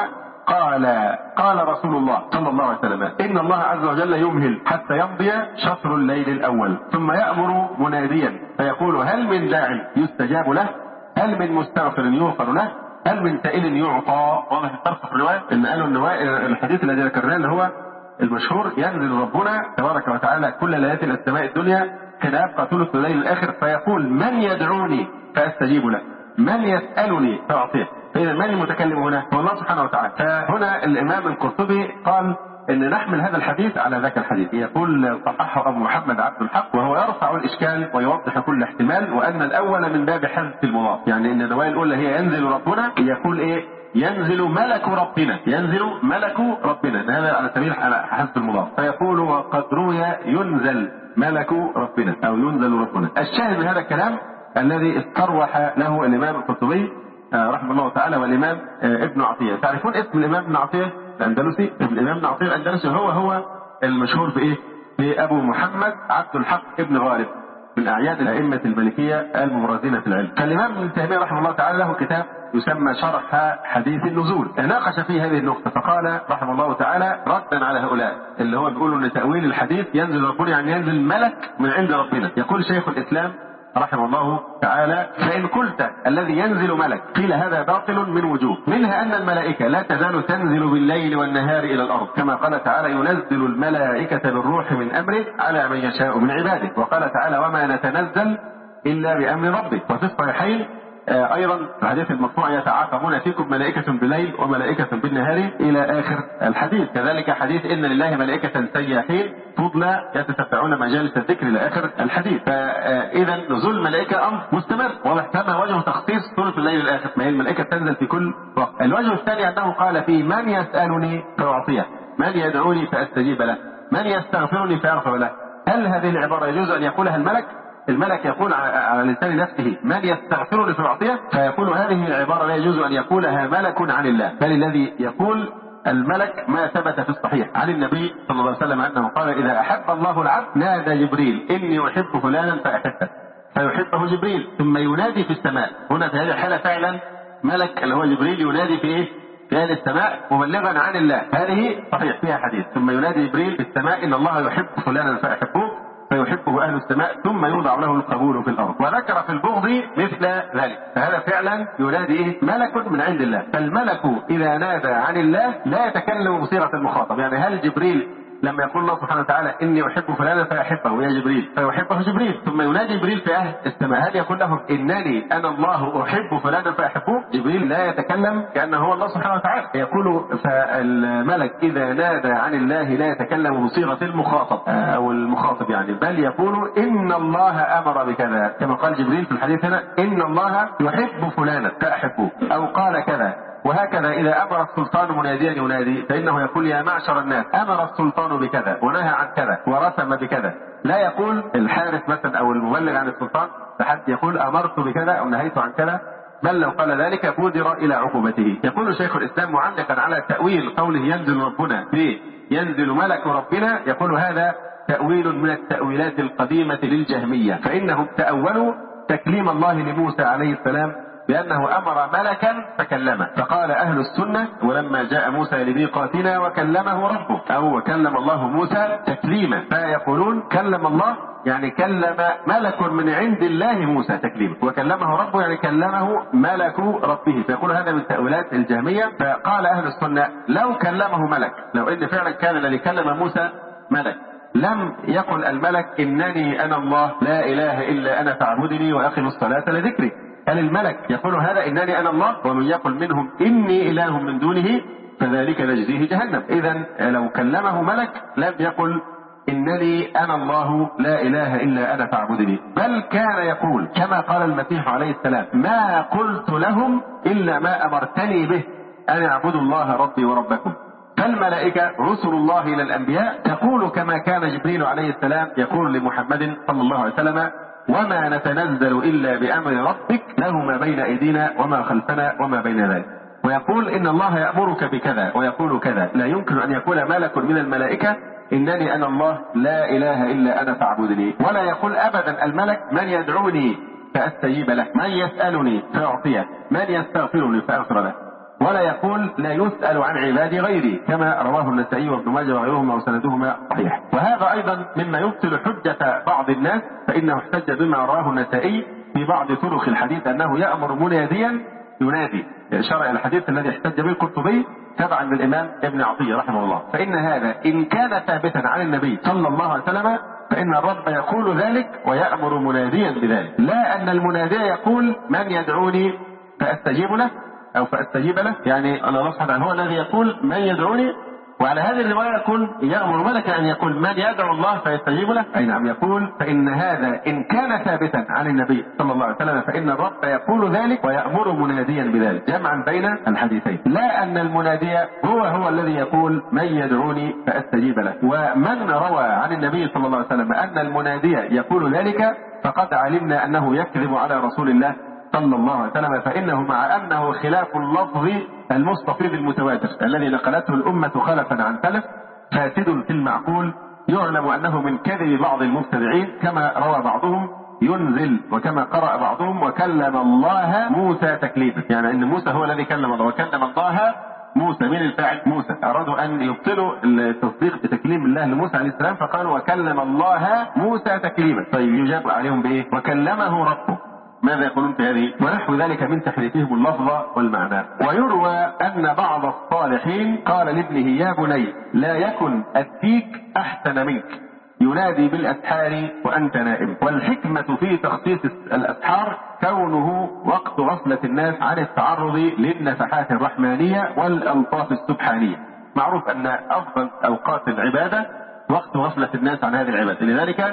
S1: قال رسول الله صلى الله عليه وسلم: إن الله عز وجل يمهل حتى يمضي شطر الليل الأول، ثم يأمر مناديا فيقول: هل من داع يستجاب له؟ هل من مستغفر يغفر له؟ هل من سائل يعطى؟ واضح الفرق في الرواية إن قالوا الحديث الذي ذكرناه اللي هو المشهور: ينزل ربنا تبارك وتعالى كل ليلة إلى السماء الدنيا حين يبقى ثلث الليل الآخر فيقول: من يدعوني فأستجيب له، من يسألني فأعطيه. فإذا من المتكلم هنا؟ هو الله سبحانه وتعالى. فهنا الإمام القرطبي قال إن نحمل هذا الحديث على ذاك الحديث. يقول صححه أبو محمد عبد الحق وهو يرفع الإشكال ويوضح كل احتمال، وأن الأول من باب حذف المضاف، يعني إن الرواية الأولى هي ينزل ربنا، يقول إيه؟ ينزل ملك ربنا، ينزل ملك ربنا، هذا على سبيل حذف المضاف. فيقول: وقد روي ينزل ملك ربنا أو ينزل ربنا. الشاهد من هذا الكلام الذي استروح له الإمام القرطبي رحمه الله تعالى والإمام ابن عطية. تعرفون اسم الإمام ابن عطية الأندلسي؟ الإمام ابن عطية الأندلسي هو المشهور بإيه؟ بأبو محمد عبد الحق ابن غالب من أعياد الأئمة المالكية المبرزين في العلم. فالإمام ابن تيمية رحمه الله تعالى له كتاب يسمى شرح حديث النزول، ناقش فيه هذه النقطة فقال رحمه الله تعالى ردا على هؤلاء اللي هو بيقولوا ان تأويل الحديث ينزل ربنا يعني ينزل ملك من عند ربنا. يقول شيخ الإسلام رحمه الله تعالى: فإن قلت الذي ينزل ملك قيل هذا باطل من وجوه، منها أن الملائكة لا تزال تنزل بالليل والنهار إلى الأرض، كما قال تعالى: ينزل الملائكة بالروح من أمره على من يشاء من عباده، وقال تعالى: وما نتنزل إلا بأمر ربك. وفي الصحيحين أيضا في الحديث المرفوع: يتعاقبون فيكم ملائكة بالليل وملائكة بالنهار إلى آخر الحديث. كذلك حديث: إن لله ملائكة سياحين فضلا يتتبعون مجالس الذكر إلى آخر الحديث. فإذا نزول الملائكة أمر مستمر، واضح كما وجه تخصيص ثلث الليل الآخر، ما هي الملائكة تنزل في كل وقت. الوجه الثاني أنه قال فيه: من يسألني فأعطيه، من يدعوني فأستجيب له، من يستغفرني فأغفر له. هل هذه العبارة يجوز أن يقولها الملك يقول على لسان نفسه: من يستغفرني فأعطيه؟ فيقول هذه العبارة لا يجوز أن يقولها ملك عن الله، بل الذي يقول الملك ما ثبت في الصحيح عن النبي صلى الله عليه وسلم أنه قال: إذا أحب الله العبد نادى جبريل: إني أحب فلانا فأحبه، فيحبه جبريل ثم ينادي في السماء. هنا في هذه الحالة فعلا ملك اللي هو جبريل ينادي في إيه؟ في أهل السماء مبلغا عن الله. هذه صحيح فيها حديث: ثم ينادي جبريل في السماء: إن الله يحب فلانا فأحبه، فيحبه أهل السماء ثم يوضع له القبول في الأرض. وذكر في البغض مثل ذلك. فهذا فعلا ينادي ملك من عند الله. فالملك إذا نادى عن الله لا يتكلم بصيغة المخاطب. يعني هل جبريل لما يقول الله سبحانه وتعالى: إني أحب فلانا فأحبه يا جبريل، فيحبه جبريل، ثم ينادي جبريل في أهل السماء، هل يقول لهم: إنني أنا الله أحب فلانا فأحبه؟ جبريل لا يتكلم كأنه هو الله سبحانه وتعالى. يقول: فالملك إذا نادى عن الله لا يتكلم بصيغة المخاطب أو المخاطب يعني، بل يقول: إن الله أمر بكذا، كما قال جبريل في الحديث هنا: إن الله يحب فلانا فأحبه، أو قال كذا. وهكذا إذا أمر السلطان مناديا ينادي فإنه يقول: يا معشر الناس أمر السلطان بكذا ونهى عن كذا ورسم بكذا. لا يقول الحارس مثلا أو المبلغ عن السلطان فحتى يقول: أمرت بكذا أو نهيت عن كذا، بل لو قال ذلك بودر إلى عقوبته. يقول شيخ الإسلام معلقا على تأويل قوله ينزل ربنا ينزل ملك ربنا، يقول: هذا تأويل من التأويلات القديمة للجهمية، فإنهم تأولوا تكليم الله لموسى عليه السلام بأنه أمر ملكا فكلمه، فقال أهل السنة: ولما جاء موسى لميقاتنا وكلمه ربه، أو وكلم الله موسى تكليما. فيقولون كلم الله يعني كلم ملك من عند الله موسى تكليما، وكلمه ربه يعني كلمه ملك ربه. فيقول هذا من تأويلات الجهمية. فقال أهل السنة: لو كلمه ملك، لو إن فعلا كان الذي كلم موسى ملك، لم يقل الملك: إنني أنا الله لا إله إلا أنا فاعبدني وأقم الصلاة لذكري. قال الملك يقول هذا: إنني أنا الله، ومن يقل منهم إني إله من دونه فذلك نجزيه جهنم. إذن لو كلمه ملك لم يقل: إنني أنا الله لا إله إلا أنا فاعبدني، بل كان يقول كما قال المسيح عليه السلام: ما قلت لهم إلا ما أمرتني به أن اعبدوا الله ربي وربكم.
S2: فالملائكة رسل الله إلى الأنبياء تقول كما كان جبريل عليه السلام يقول لمحمد صلى الله عليه وسلم: وما نتنزل إلا بأمر ربك له ما بين أيدينا وما خلفنا وما بين ذلك. ويقول إن الله يأمرك بكذا ويقول كذا. لا يمكن أن يقول ملك من الملائكة إنني أنا الله لا إله إلا أنا فاعبدني. ولا يقول أبدا الملك: من يدعوني فأستجيب له، من يسألني فأعطيه، من يستغفرني فأغفر له. ولا يقول: لا يسأل عن عبادي غيري، كما رواه النسائي وابن ماجه وغيرهما وسندهما صحيح. وهذا أيضا مما يبطل حجة بعض الناس، فإنه احتج بما رواه النسائي في بعض طرق الحديث أنه يأمر مناديا ينادي، شرع الحديث الذي احتج به القرطبي تبعا للإمام ابن عطية رحمه الله. فإن هذا إن كان ثابتا عن النبي صلى الله عليه وسلم فإن الرب يقول ذلك ويأمر مناديا بذلك، لا أن المنادي يقول: من يدعوني فأستجيب له أو فأستجيب له، يعني الله سبحانه وتعالى هو الذي يقول: من يدعوني. وعلى هذه الرواية يكون يأمر ملكا أن يقول: من يدعو الله فيستجيب له. أي نعم، يقول: فإن هذا إن كان ثابتا عن النبي صلى الله عليه وسلم فإن الرب يقول ذلك ويأمر مناديا بذلك، جمعا بين الحديثين. لا أن المنادي هو الذي يقول: من يدعوني فأستجيب له. ومن روى عن النبي صلى الله عليه وسلم أن المنادي يقول ذلك فقد علمنا أنه يكذب على رسول الله صلى الله عليه وسلم، فإنه مع أنه خلاف اللفظ المستفيض المتواتر الذي نقلته الأمة خلفا عن سلف فاسد في المعقول، يعلم أنه من كذب بعض المبتدعين، كما روى بعضهم ينزل وكما قرأ بعضهم: وكلم الله موسى تكليما، يعني أن موسى هو الذي كلم الله، وكلم الله موسى. من الفاعل؟ موسى. أرادوا أن يبطلوا التصديق بتكليم الله لموسى عليه السلام فقالوا: وكلم الله موسى تكليما. طيب يجاب عليهم بإيه؟ وكلمه ربه. ماذا يقولون في هذه؟ ونحو ذلك من تحريفهم اللفظ والمعنى. ويروى أن بعض الصالحين قال لابنه: يا بني لا يكن أديك أحسن منك، ينادي بالأسحار وأنت نائم. والحكمة في تخصيص الأسحار كونه وقت غفلة الناس عن التعرض للنفحات الرحمانية والألطاف السبحانية. معروف أن أفضل أوقات العبادة وقت غفلة الناس عن هذه العبادة، لذلك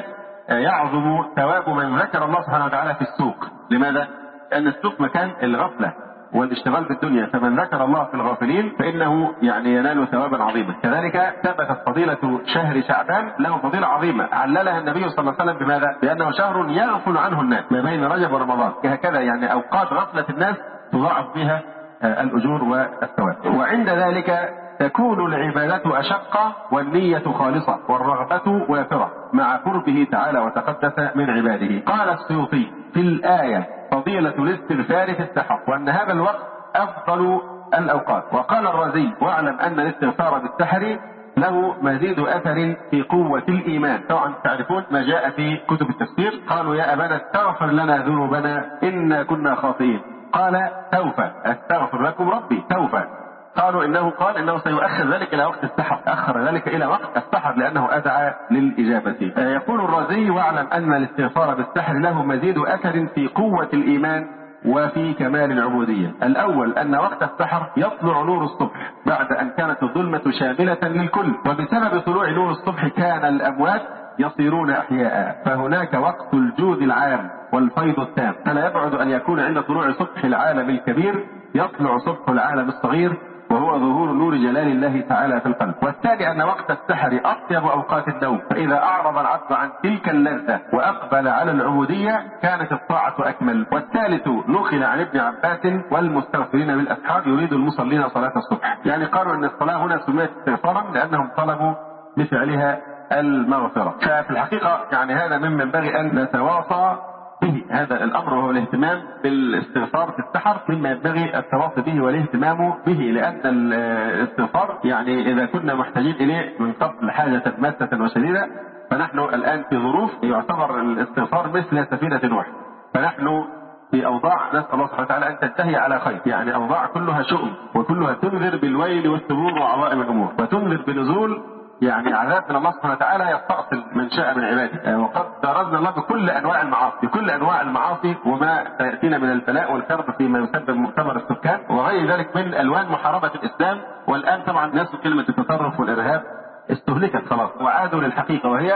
S2: يعظم ثواب من ذكر الله سبحانه وتعالى في السوق. لماذا؟ لأن السوق مكان الغفلة والاشتغال بالدنيا، فمن ذكر الله في الغافلين فإنه يعني ينال ثوابا عظيما. كذلك ثبتت فضيلة شهر شعبان له فضيلة عظيمة عللها النبي صلى الله عليه وسلم بماذا؟ بأنه شهر يغفل عنه الناس ما بين رجب ورمضان، هكذا يعني أوقات غفلة الناس تضاعف بها الأجور والثواب. وعند ذلك تكون العبادة أشق والنية خالصة والرغبة وافرة مع قربه تعالى وتقدس من عباده. قال السيوطي في الآية: فضيلة الاستغفار في السحر، وأن هذا الوقت أفضل الأوقات. وقال الرازي: واعلم أن الاستغفار بالسحر له مزيد أثر في قوة الإيمان. طبعا تعرفون ما جاء في كتب التفسير، قالوا: يا أبانا استغفر لنا ذنوبنا إنا كنا خاطئين. قال: سوف أستغفر لكم ربي سوف. قالوا إنه سيؤخر ذلك إلى وقت السحر، أخر ذلك إلى وقت السحر لأنه أدعى للإجابة. يقول الرازي: واعلم أن الاستغفار بالسحر له مزيد أثر في قوة الإيمان وفي كمال العبودية. الأول أن وقت السحر يطلع نور الصبح بعد أن كانت الظلمة شاملة للكل، وبسبب طلوع نور الصبح كان الأموات يصيرون أحياء، فهناك وقت الجود العام والفيض التام، فلا يبعد أن يكون عند طلوع صبح العالم الكبير يطلع صبح العالم الصغير، وهو ظهور نور جلال الله تعالى في القلب. والثاني أن وقت السحر أطيب أوقات النوم، فإذا أعرض العبد عن تلك اللذة وأقبل على العبودية كانت الطاعة أكمل. والثالث نقل عن ابن عباس: والمستغفرين بالأسحار يريد المصلين صلاة الصبح، يعني قالوا أن الصلاة هنا سميت استغفارا لأنهم طلبوا بفعلها المغفرة. ففي الحقيقة يعني هذا مما ينبغي أن نتواصى به، هذا الأمر وهو الاهتمام بالاستغفار في السحر مما ينبغي التواصي به والاهتمام به، لأن الاستغفار يعني إذا كنا محتاجين إليه من قبل حاجة ماسة وشديدة، فنحن الآن في ظروف يعتبر الاستغفار مثل سفينة نوح، فنحن في أوضاع نسأل الله سبحانه وتعالى أن تنتهي على خير، يعني أوضاع كلها شؤم وكلها تنذر بالويل والثبور وعظائم الأمور، وتنذر بنزول يعني عذاب من الله سبحانه وتعالى يستأصل من شاء من عباده. وقد درزنا الله بكل انواع المعاصي، بكل انواع المعاصي وما ياتينا من البلاء والكرب فيما يسبب مؤتمر السكان وغير ذلك من الوان محاربه الاسلام. والان طبعا ناس كلمه التطرف والارهاب استهلكت خلاص وعادوا للحقيقه، وهي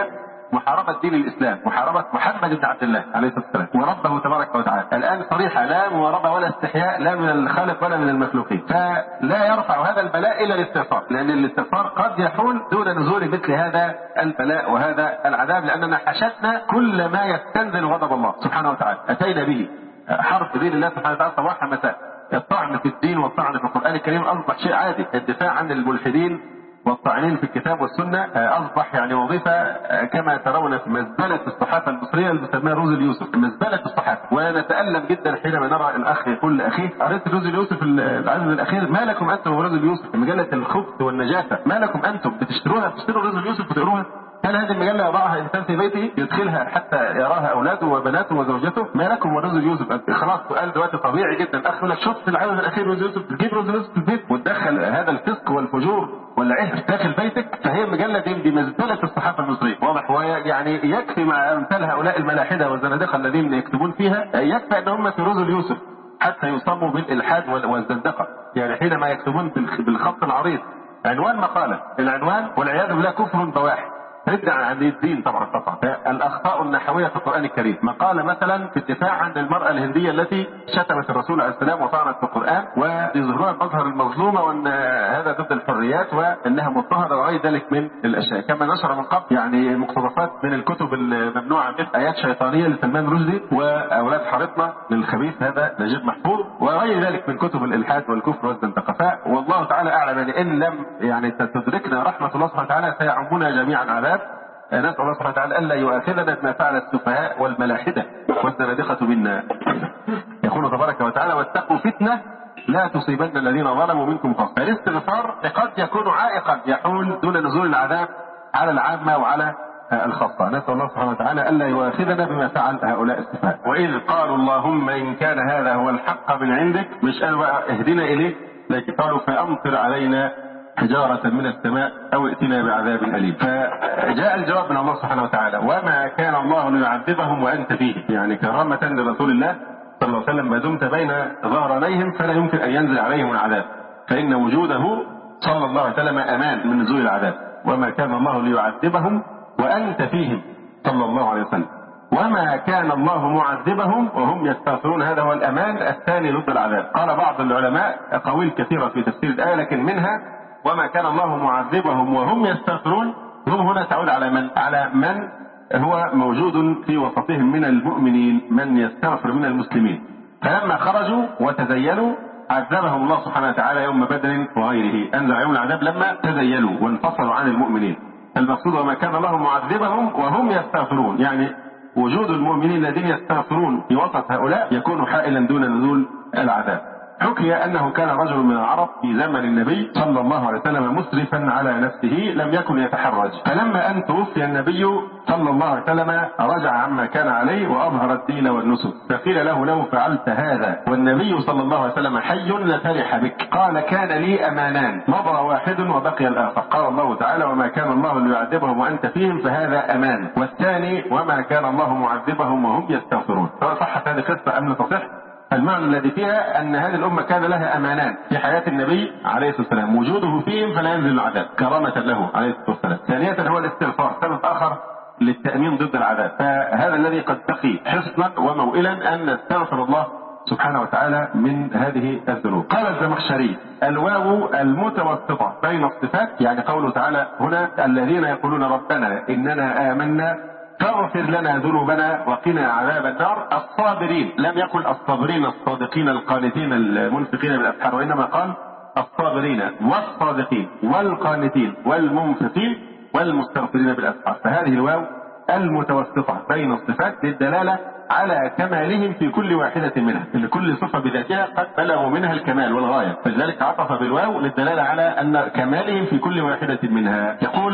S2: محاربة دين الإسلام، محاربة محمد بن عبد الله عليه الصلاة والسلام وربه تبارك وتعالى. الآن صريحة، لا مواربة ولا استحياء، لا من الخالق ولا من المخلوقين. فلا يرفع هذا البلاء إلا الاستغفار، لأن الاستغفار قد يحول دون نزول مثل هذا البلاء وهذا العذاب، لأننا حشدنا كل ما يستنزل غضب الله سبحانه وتعالى، أتينا به حرب دين الله سبحانه وتعالى صباحا مساء. الطعن في الدين والطعن في القرآن الكريم أصبح شيء عادي، الدفاع عن الملحدين والطاعنين في الكتاب والسنة أصبح يعني وظيفة كما ترون في مزبلة الصحافة المصرية المسمى روز اليوسف، مزبلة الصحافة. ونتألم جدا حينما نرى الأخ يقول لأخيه، قريت روز اليوسف العدد الأخير، ما لكم أنتم وروز اليوسف، مجلة الخبث والنجاسة، ما لكم أنتم بتشتروا روز اليوسف وتقروها؟ هل هذه المجلة يضعها إنسان في بيته يدخلها حتى يراها أولاده وبناته وزوجته؟ ما لكم ورز يوسف؟ خلاص سؤال دلوقتي طبيعي جدا، أخ لك شفت العدد الأخير رز يوسف، تجيب رز يوسف في البيت وتدخل هذا الفسق والفجور والعهر داخل بيتك؟ فهي المجلة دي بمزبلة الصحافة المصرية، واضح. ويعني يكفي مع أمثال هؤلاء الملاحدة والزنادقة الذين يكتبون فيها، يكفي أن هم في رز يوسف حتى يصابوا بالإلحاد والزندقة. يعني حينما يكتبون بالخط العريض عنوان مقالة، العنوان والعياذ بالله كفر بواح، نبدأ عن الدين طبعا. الأخطاء النحوية في القرآن الكريم، مقالة مثلا في الدفاع عن المرأة الهندية التي شتمت الرسول عليه السلام وطعنت في القرآن ويظهرون مظهر المظلومة وأن هذا ضد الحريات وأنها مضطهدة وغير ذلك من الأشياء. كما نشر من قبل يعني مقتطفات من الكتب الممنوعة مثل آيات شيطانية لسلمان رشدي وأولاد حارتنا للخبيث هذا نجيب محفوظ وغير ذلك من كتب الإلحاد والكفر والزندقة. والله تعالى أعلم إن لم يعني تدركنا رحمة الله سبحانه وتعالى سيعمنا جميعا عذاب. نسأل الله سبحانه وتعالى ألا يؤاخذنا بما فعل السفهاء والملاحدة والزنادقة منا. يقول تبارك وتعالى: واتقوا فتنة لا تصيبن الذين ظلموا منكم خاصة. الاستغفار قد يكون عائقا يحول دون نزول العذاب على العامة وعلى الخاصة. نسأل الله سبحانه وتعالى ألا يؤاخذنا بما فعل هؤلاء السفهاء. وإذ قالوا اللهم إن كان هذا هو الحق من عندك، مش قالوا بقى اهدنا إليه، لكن قالوا فأمطر علينا حجارة من السماء أو ائتنا بعذاب أليم. فجاء الجواب من الله سبحانه وتعالى: وما كان الله ليعذبهم وأنت فيهم، يعني كرامة لرسول الله صلى الله عليه وسلم ما دمت بين ظهرانيهم فلا يمكن أن ينزل عليهم العذاب، فإن وجوده صلى الله عليه وسلم أمان من نزول العذاب. وما كان الله ليعذبهم وأنت فيهم صلى الله عليه وسلم، وما كان الله معذبهم وهم يستغفرون، هذا هو الأمان الثاني ضد العذاب. قال بعض العلماء أقاويل كثيرة في تفسير الآية، لكن منها وما كان الله معذبهم وهم يستغفرون، هم هنا تعود على من هو موجود في وسطهم من المؤمنين، من يستغفر من المسلمين. فلما خرجوا وتزيلوا عذبهم الله سبحانه وتعالى يوم بدر وغيره، أنزل عليهم العذاب لما تزيلوا وانفصلوا عن المؤمنين. المقصود وما كان الله معذبهم وهم يستغفرون، يعني وجود المؤمنين الذين يستغفرون في وسط هؤلاء يكون حائلا دون نزول العذاب. حكي أنه كان رجل من العرب في زمن النبي صلى الله عليه وسلم مسرفا على نفسه لم يكن يتحرج، فلما أن توفي النبي صلى الله عليه وسلم رجع عما كان عليه وأظهر الدين والنسك، فقيل له: لو فعلت هذا والنبي صلى الله عليه وسلم حي لفرح بك. قال: كان لي أمانان، مضى واحد وبقي الآخر. قال الله تعالى: وما كان الله ليعذبهم وأنت فيهم، فهذا أمان. والثاني: وما كان الله معذبهم وهم يستغفرون. صحت هذه القصة أم لا تصح؟ المعنى الذي فيها أن هذه الأمة كان لها أمانان في حياة النبي عليه الصلاة والسلام، وجوده فيهم فلا ينزل العذاب كرامة له عليه الصلاة والسلام. ثانية هو الاستغفار، سبب آخر للتأمين ضد العذاب. فهذا الذي قد تقي حصنا وموئلا أن نستغفر الله سبحانه وتعالى من هذه الذنوب. قال الزمخشري: الواو المتوسطة بين الصفات، يعني قوله تعالى هنا: الذين يقولون ربنا إننا آمنا فاغفر لنا ذنوبنا وقنا عذاب النار. الصابرين، لم يقل الصابرين الصادقين القانتين المنفقين بالأسحار، وإنما قال الصابرين والصادقين والقانتين والمنفقين والمستغفرين بالأسحار. فهذه الواو المتوسطة بين الصفات للدلالة على كمالهم في كل واحدة منها، اللي كل صفة بذاتها قد بلغوا منها الكمال والغاية، فلذلك عطف بالواو للدلالة على أن كمالهم في كل واحدة منها. يقول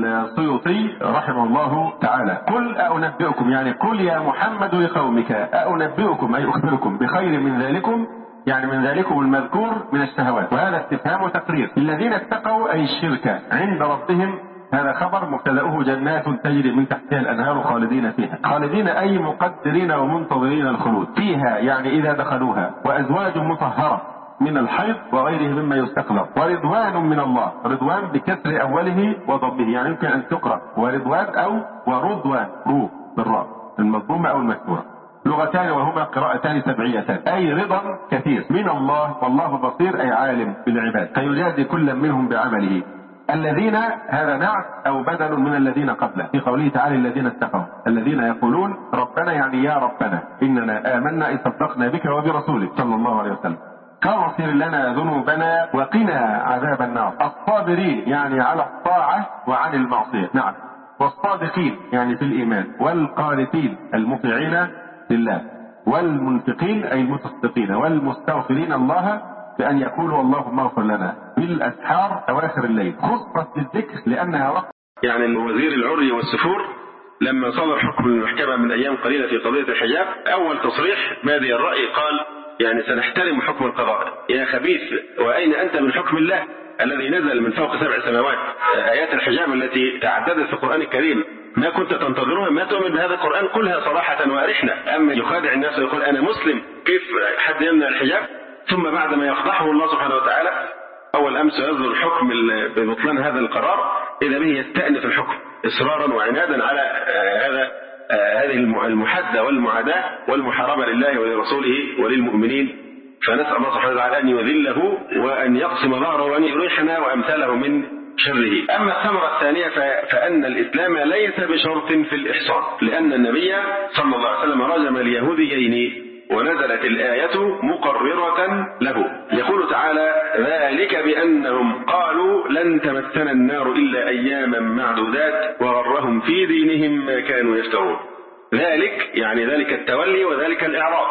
S2: السيوطي رحمه الله تعالى: قل أنبئكم، يعني قل يا محمد لقومك أنبئكم أي أخبركم بخير من ذلكم، يعني من ذلكم المذكور من الشهوات. وهذا استفهام تقرير. الذين اتقوا أي الشرك عند ربهم، هذا خبر مبتدأه جنات تجري من تحتها الأنهار خالدين فيها. خالدين أي مقدرين ومنتظرين الخلود فيها، يعني إذا دخلوها. وأزواج مطهرة، من الحيض وغيره مما يستقذر. ورضوان من الله، رضوان بكسر أوله وضمه، يعني يمكن أن تقرأ ورضوان أو ورضوان، رو بالراء المضمومة أو المكسورة. لغتان وهما قراءتان سبعيتان، أي رضا كثير من الله، والله بصير أي عالم بالعباد، فيجازي كل منهم بعمله. الذين هذا نعت أو بدل من الذين قبله، في قوله تعالى الذين اتقوا، الذين يقولون ربنا يعني يا ربنا إننا آمنا إن صدقنا بك وبرسولك صلى الله عليه وسلم، فاغفر لنا ذنوبنا وقنا عذاب النار. الصابرين يعني على الطاعة وعن المعصية، نعم، والصادقين يعني في الإيمان، والقانتين المطيعين لله، والمنفقين أي المتصدقين، والمستغفرين الله بأن يقولوا اللهم اغفر لنا بالأسحار أواخر الليل، خصت بالذكر لأنها وقت.
S1: يعني وزير العري والسفور لما صدر حكم المحكمة من أيام قليلة في قضية الحجاب، أول تصريح بادئ الرأي قال يعني سنحترم حكم القضاء يا خبيث، وأين أنت من حكم الله الذي نزل من فوق 7 سماوات؟ آيات الحجاب التي تعددت في القرآن الكريم ما كنت تنتظرها، ما تؤمن بهذا القرآن قلها صراحة وارحنا. أما يخادع الناس ويقول أنا مسلم، كيف حد يمنع الحجاب؟ ثم بعد ما يفضحه الله سبحانه وتعالى أول أمس يصدر الحكم ببطلان هذا القرار، إذا به يستأنف الحكم إصرارا وعنادا على هذه المحادة والمعاداة والمحاربة لله ولرسوله وللمؤمنين. فنسأل الله سبحانه وتعالى أن يذله وأن يقسم ظهره وأن يريحنا وأمثاله من شره. أما الثمرة الثانية فأن الإسلام ليس بشرط في الإحصان، لأن النبي صلى الله عليه وسلم رجم اليهوديين ونزلت الآية مقررة له. يقول تعالى ذلك بأنهم قالوا لن تمسنا النار إلا أياما معدودات وغرهم في دينهم ما كانوا يفترون. ذلك يعني ذلك التولي وذلك الإعراض،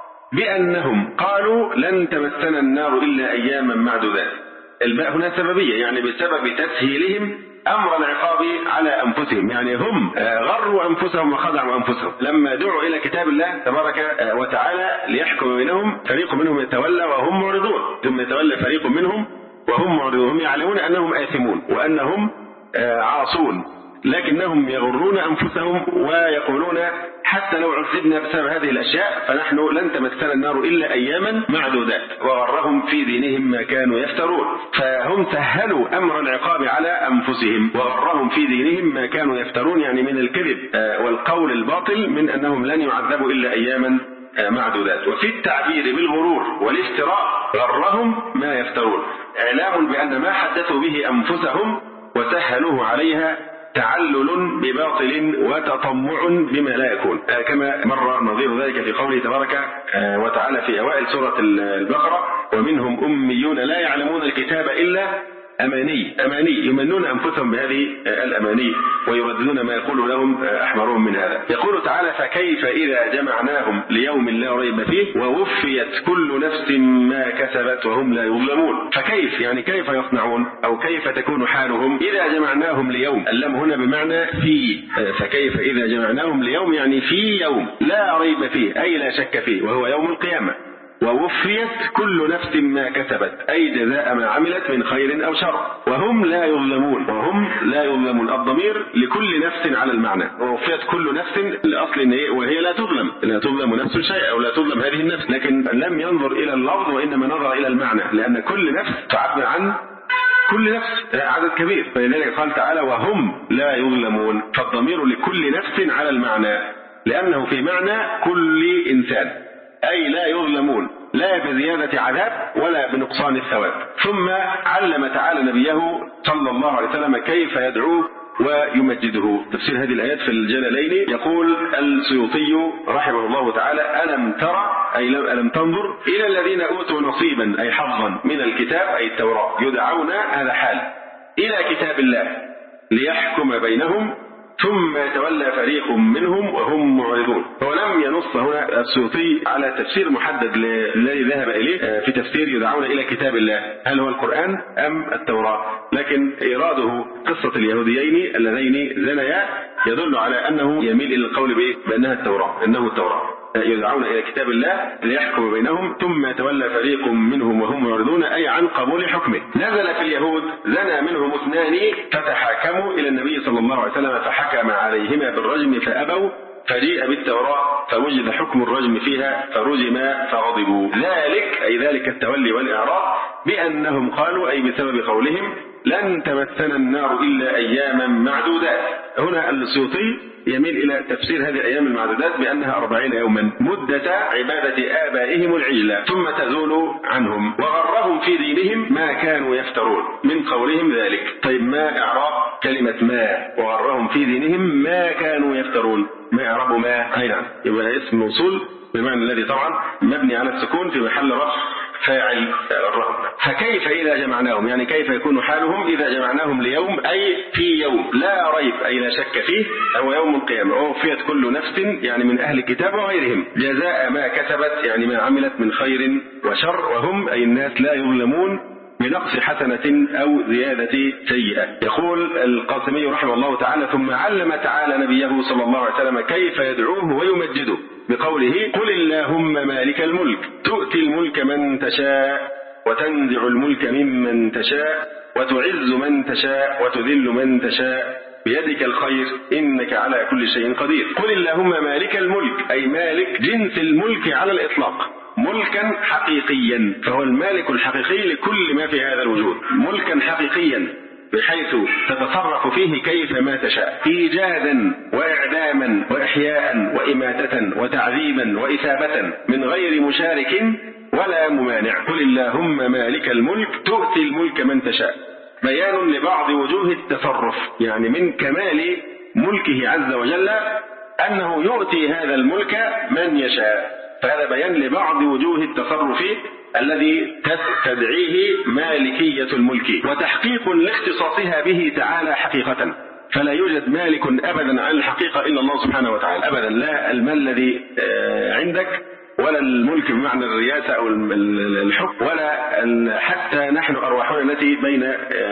S1: بأنهم قالوا لن تمسنا النار إلا أياما معدودات. الباء هنا سببية، يعني بسبب تسهيلهم أمر العقاب على أنفسهم، يعني هم غروا أنفسهم وخدعوا أنفسهم لما دعوا إلى كتاب الله تبارك وتعالى ليحكم بينهم، فريق منهم يتولى وهم معرضون، ثم يتولى فريق منهم وهم معرضون. هم يعلمون أنهم آثمون وأنهم عاصون، لكنهم يغرون أنفسهم ويقولون حتى لو عذبنا بسبب هذه الأشياء فنحن لن تمسنا النار إلا أياما معدودات، وغرهم في دينهم ما كانوا يفترون. فهم سهلوا أمر العقاب على أنفسهم وغرهم في دينهم ما كانوا يفترون، يعني من الكذب والقول الباطل من أنهم لن يعذبوا إلا أياما معدودات. وفي التعبير بالغرور والافتراء غرهم ما يفترون، إعلام بأن ما حدثوا به أنفسهم وسهلوه عليها تعلل بباطل وتطمع بما لا يكون، كما مر نظير ذلك في قوله تبارك وتعالى في أوائل سورة البقرة ومنهم أميون لا يعلمون الكتاب إلا أماني يمنون أنفسهم بهذه الأماني ويرددون ما يقول لهم أحمرهم من هذا. يقول تعالى فكيف إذا جمعناهم ليوم لا ريب فيه ووفيت كل نفس ما كسبت وهم لا يظلمون. فكيف يعني كيف يصنعون أو كيف تكون حالهم إذا جمعناهم ليوم، اللام هنا بمعنى في، فكيف إذا جمعناهم ليوم يعني في يوم لا ريب فيه أي لا شك فيه وهو يوم القيامة، ووفيت كل نفس ما كسبت أي جزاء ما عملت من خير أو شر وهم لا يظلمون. الضمير لكل نفس على المعنى، ووفيت كل نفس الأصل وهي لا تظلم نفس شيء أو لا تظلم هذه النفس، لكن لم ينظر إلى اللفظ وإنما نظر إلى المعنى، لأن كل نفس تعبر عن كل نفس عدد كبير، فلذلك قال تعالى وهم لا يظلمون، فالضمير لكل نفس على المعنى لأنه في معنى كل إنسان، أي لا يظلمون لا بزيادة عذاب ولا بنقصان الثواب. ثم علم تعالى نبيه صلى الله عليه وسلم كيف يدعوه ويمجده. تفسير هذه الآيات في الجلالين يقول السيوطي رحمه الله تعالى ألم ترى أي ألم تنظر إلى الذين أوتوا نصيبا أي حظا من الكتاب أي التوراة يدعون هذا حال إلى كتاب الله ليحكم بينهم ثم يتولى فريق منهم وهم معرضون. ولم ينص هنا السيوطي على تفسير محدد الذي ذهب إليه في تفسير يدعون إلى كتاب الله، هل هو القرآن أم التوراة؟ لكن إراده قصة اليهوديين اللذين زنيا يدل على أنه يميل إلى القول بأنها التوراة، أنه التوراة يدعون إلى كتاب الله ليحكم بينهم ثم يتولى فريق منهم وهم معرضون أي عن قبول حكمه. نزل في اليهود زنى منهم 2 فتحاكموا إلى النبي صلى الله عليه وسلم فحكم عليهما بالرجم فأبوا فجيء بالتوراة فوجد حكم الرجم فيها فرجم فغضبوا. ذلك أي ذلك التولي والإعراض بأنهم قالوا أي بسبب قولهم لن تمسنا النار إلا أياما معدودات. هنا السيوطي يميل إلى تفسير هذه الأيام المعدودات بأنها 40 يوما مدة عبادة آبائهم العجلة ثم تزول عنهم وغرهم في دينهم ما كانوا يفترون من قولهم ذلك. طيب ما إعراب كلمة ما وغرهم في دينهم ما كانوا يفترون؟ ما إعراب ما؟ أي نعم يبقى اسم موصول بمعنى الذي طبعا مبني على السكون في محل رفع فاعل الرغم. فكيف إذا جمعناهم يعني كيف يكون حالهم إذا جمعناهم ليوم أي في يوم لا ريب أي لا شك فيه هو يوم القيامة ووفيت كل نفس يعني من أهل الكتاب وغيرهم جزاء ما كسبت يعني ما عملت من خير وشر وهم أي الناس لا يظلمون بنقص حسنة أو زيادة سيئة. يقول القاسمي رحمه الله تعالى ثم علم تعالى نبيه صلى الله عليه وسلم كيف يدعوه ويمجده بقوله قل اللهم مالك الملك تؤتي الملك من تشاء وتنزع الملك ممن تشاء وتعز من تشاء وتذل من تشاء بيدك الخير إنك على كل شيء قدير. قل اللهم مالك الملك أي مالك جنس الملك على الإطلاق ملكا حقيقيا فهو المالك الحقيقي لكل ما في هذا الوجود ملكا حقيقيا بحيث تتصرف فيه كيف ما تشاء إيجادا وإعداما وإحياء وإماتة وتعذيبا وإثابة من غير مشارك ولا ممانع. قل اللهم مالك الملك تؤتي الملك من تشاء بيان لبعض وجوه التصرف يعني من كمال ملكه عز وجل أنه يؤتي هذا الملك من يشاء فهذا بيان لبعض وجوه التصرف الذي تستدعيه مالكية الملك وتحقيق لاختصاصها به تعالى حقيقة فلا يوجد مالك أبدا عن الحقيقة إلا الله سبحانه وتعالى أبدا لا المال الذي عندك ولا الملك بمعنى الرياسة أو الحكم ولا حتى نحن أرواحنا التي بين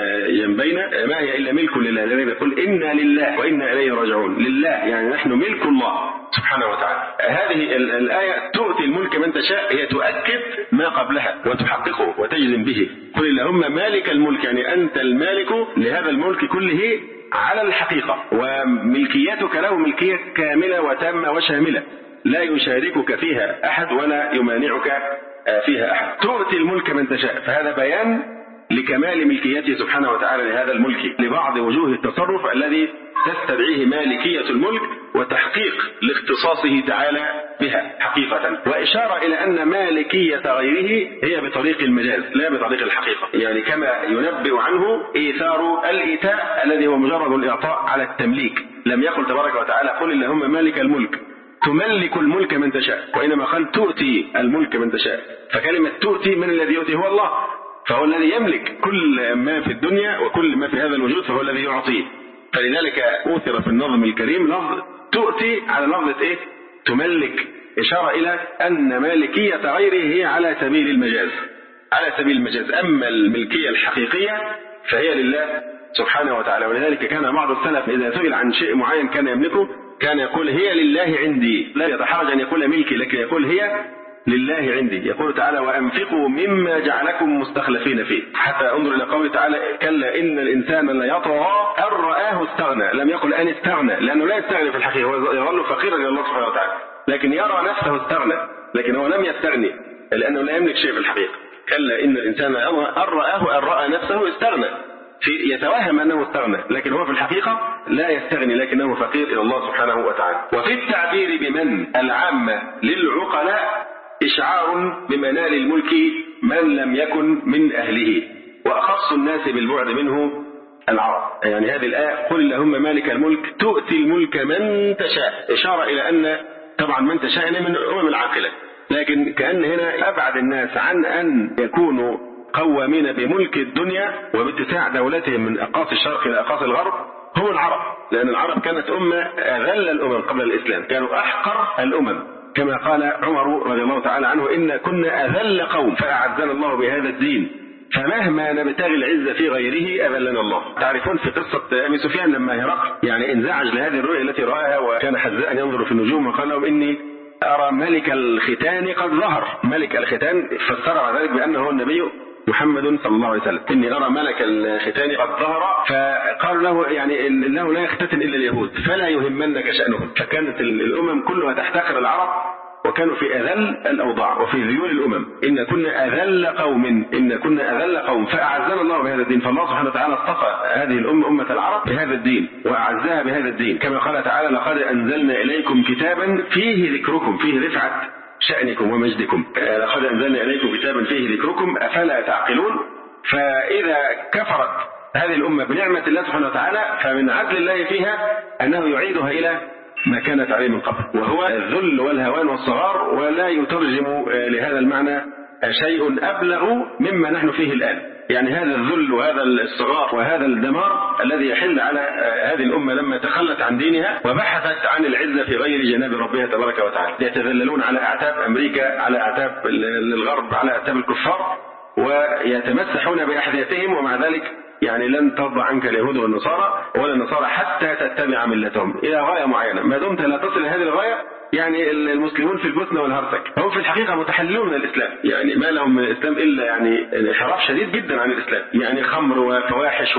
S1: جنبينا ما هي إلا ملك لله لذلك يقول إنا لله وإنا إليه راجعون لله يعني نحن ملك الله سبحانه وتعالى. هذه الآية تؤتي الملك من تشاء هي تؤكد ما قبلها وتحققه وتجزم به. قل اللهم مالك الملك يعني أنت المالك لهذا الملك كله على الحقيقة وملكيتك له ملكية كاملة وتامة وشاملة لا يشاركك فيها أحد ولا يمانعك فيها أحد. تؤتي الملك من تشاء فهذا بيان لكمال ملكيته سبحانه وتعالى لهذا الملك لبعض وجوه التصرف الذي تستدعيه مالكية الملك وتحقيق لاختصاصه تعالى بها حقيقة وإشارة إلى أن مالكية غيره هي بطريق المجاز لا بطريق الحقيقة يعني كما ينبئ عنه إيثار الإيتاء الذي هو مجرد الإعطاء على التمليك. لم يقل تبارك وتعالى قل اللهم مالك الملك تملك الملك من تشاء وإنما قال تؤتي الملك من تشاء فكلمة تؤتي من الذي يؤتي هو الله فهو الذي يملك كل ما في الدنيا وكل ما في هذا الوجود فهو الذي يعطيه. فلذلك أوثر في النظم الكريم لفظ تؤتي على لفظة إيه؟ تملك إشارة إلى أن مالكية غيره هي على سبيل المجاز على سبيل المجاز أما الملكية الحقيقية فهي لله سبحانه وتعالى. ولذلك كان بعض السلف إذا سئل عن شيء معين كان يملكه كان يقول هي لله عندي لا يتحرج أن يقول ملكي لكن يقول هي لله عندي. يقول تعالى وأنفقوا مما جعلكم مستخلفين فيه حتى انظر إلى قوله تعالى كلا إن الإنسان ليطغى أن رآه استغنى لم يقل أن استغنى لأنه لا يستغني في الحقيقة هو يظل فقيرا إلى الله سبحانه وتعالى لكن يرى نفسه استغنى لكن هو لم يستغني لأنه لا يملك شيء في الحقيقة. كلا إن الإنسان أن رأى نفسه استغنى يتوهم أنه استغنى لكن هو في الحقيقة لا يستغني لكنه فقير إلى الله سبحانه وتعالى. وفي التعبير بمن العامة للعقلاء إشعار بمنال الملك من لم يكن من أهله وأخص الناس بالبعد منه العرب يعني هذه الآية قل اللهم مالك الملك تؤتي الملك من تشاء إشارة إلى أن طبعا من تشاء من الأمم العاقلة لكن كأن هنا أبعد الناس عن أن يكونوا قوامين بملك الدنيا وباتساع دولتهم من أقاصي الشرق إلى أقاصي الغرب هم العرب لأن العرب كانت أمة أذل الأمم قبل الإسلام كانوا أحقر الأمم كما قال عمر رضي الله تعالى عنه إن كنا أذل قوم فأعزنا الله بهذا الدين فمهما نبتغي العزة في غيره أذلنا الله. تعرفون في قصة أبي سفيان لما هرقل يعني انزعج لهذه الرؤية التي رآها وكان حزاء ينظر في النجوم وقال لهم إني أرى ملك الختان قد ظهر. ملك الختان فسر ذلك بأنه هو النبي
S2: محمد صلى الله عليه وسلم إني أرى ملك الختان قد ظهر، فقالوا له يعني إنه لا يختتن إلا اليهود فلا يهمنك شأنهم. فكانت الأمم كلها تحتقر العرب، وكانوا في أذل الأوضاع وفي ذيول الأمم. إن كنا أذل قوم فأعزنا الله بهذا الدين. فالله سبحانه وتعالى اصطفى هذه الأمة أمة العرب بهذا الدين وأعزها بهذا الدين، كما قال تعالى لقد أنزلنا إليكم كتابا فيه ذكركم، فيه رفعة شأنكم ومجدكم. لقد أنزلنا إليكم كتابا فيه ذكركم أفلا تعقلون. فإذا كفرت هذه الأمة بنعمة الله سبحانه وتعالى فمن عدل الله فيها أنه يعيدها إلى ما كانت عليه من قبل، وهو الذل والهوان والصغار، ولا يترجم لهذا المعنى شيء أبلغ مما نحن فيه الآن. يعني هذا الذل وهذا الصغار وهذا الدمار الذي يحل على هذه الأمة لما تخلت عن دينها وبحثت عن العزة في غير جناب ربها تبارك وتعالى. يتذللون على أعتاب أمريكا، على أعتاب الغرب، على أعتاب الكفار، ويتمسحون بأحذيتهم، ومع ذلك يعني لن ترضى عنك اليهود والنصارى ولا النصارى حتى تتبع ملتهم إلى غاية معينة. ما دمت لا تصل هذه الغاية، يعني المسلمون في البوسنة والهرسك هم في الحقيقة متحللون من الإسلام، يعني ما لهم من الإسلام إلا يعني انحراف شديد جدا عن الإسلام، يعني خمر وفواحش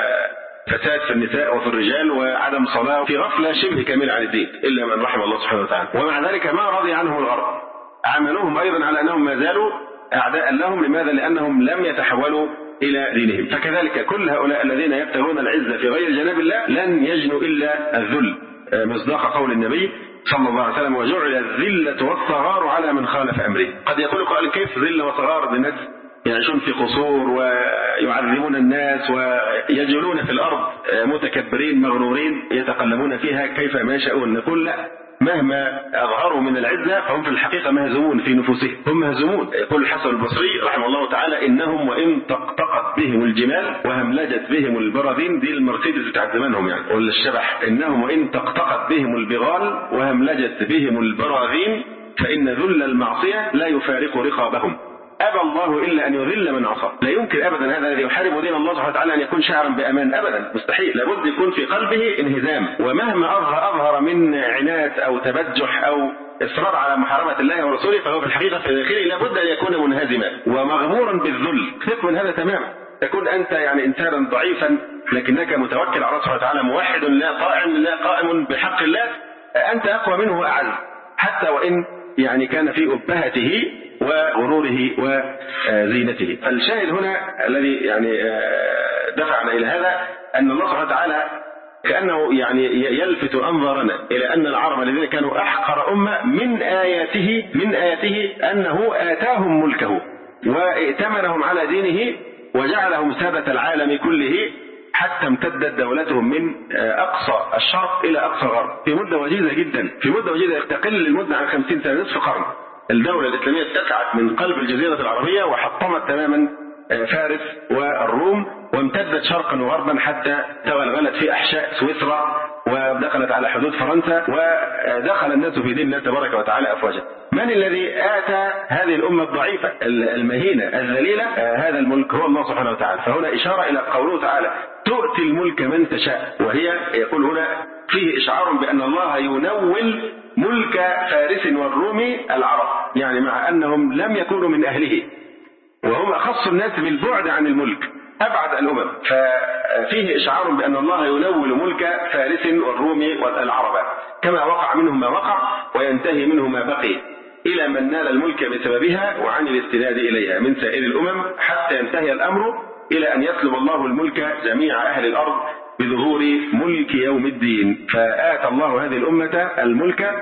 S2: وفساد في النساء وفي الرجال وعدم صلاة، في غفلة شبه كاملة عن الدين إلا من رحم الله سبحانه وتعالى. ومع ذلك ما رضي عنهم الغرب، عاملوهم أيضا على أنهم ما زالوا أعداء لهم. لماذا؟ لأنهم لم يتحولوا إلى دينهم. فكذلك كل هؤلاء الذين يبتغون العزة في غير جناب الله لن يجنوا إلا الذل، مصداق قول النبي صلى الله عليه وسلم وجعل الذلة والصغار على من خالف أمره. قد يقول قائل كيف ذلة وصغار بالناس يعيشون في قصور ويعذبون الناس ويجولون في الأرض متكبرين مغرورين يتقلبون فيها كيف ما يشاءون؟ نقول لا، مهما أظهروا من العزة فهم في الحقيقة مهزومون في نفوسهم، هم مهزومون. يقول الحسن البصري رحمه الله تعالى إنهم وإن طقطقت بهم الجمال وهملجت بهم البراذين، دي المرسيدس بتاعت زمانهم يعني، ولا الشبح، إنهم وإن طقطقت بهم البغال وهملجت بهم البراذين فإن ذل المعصية لا يفارق رقابهم. أبى الله إلا أن يذل من عصى. لا يمكن أبدا هذا الذي يحارب دين الله سبحانه وتعالى أن يكون شاعرا بأمان أبدا، مستحيل. لابد يكون في قلبه انهزام، ومهما أظهر من عناد أو تبجح أو إصرار على محاربة الله ورسوله فهو في الحقيقة في داخله لابد أن يكون منهزما ومغمورا بالذل. ثق من هذا تماما. تكون أنت يعني إنسانا ضعيفا لكنك متوكل على الله سبحانه وتعالى، موحد لا قائم بحق الله، أنت أقوى منه وأعز، حتى وإن يعني كان في أبهته وغروره وزينته. فالشاهد هنا الذي يعني دفعنا إلى هذا أن الله سبحانه وتعالى كأنه يعني يلفت أنظارنا إلى أن العرب الذين كانوا أحقر أمة من آياته أنه آتاهم ملكه وائتمنهم على دينه وجعلهم سادة العالم كله، حتى امتدت دولتهم من أقصى الشرق إلى أقصى الغرب في مدة وجيزة جدا، في مدة وجيزة تقل المدة عن 50 سنة، نصف قرن. الدولة الإسلامية اتسعت من قلب الجزيرة العربية وحطمت تماما فارس والروم، وامتدت شرقا وغربا حتى توغلت في أحشاء سويسرا ودخلت على حدود فرنسا، ودخل الناس في دين الله تبارك وتعالى أفواجا. من الذي آتى هذه الأمة الضعيفة المهينة الذليلة هذا الملك؟ هو الله سبحانه وتعالى. فهنا إشارة إلى قوله تعالى تؤتي الملك من تشاء، وهي يقول هنا فيه إشعار بأن الله ينول ملك فارس والروم العرب، يعني مع أنهم لم يكونوا من أهله وهم أخص الناس بالبعد عن الملك، أبعد الأمم. ففيه إشعار بأن الله ينول ملك فارس والروم والعرب، كما وقع منهم ما وقع وينتهي منه ما بقي، إلى من نال الملك بسببها وعن الاستناد إليها من سائر الأمم، حتى ينتهي الأمر إلى أن يسلب الله الملك جميع أهل الأرض بظهور ملك يوم الدين. فآتى الله هذه الأمة الملك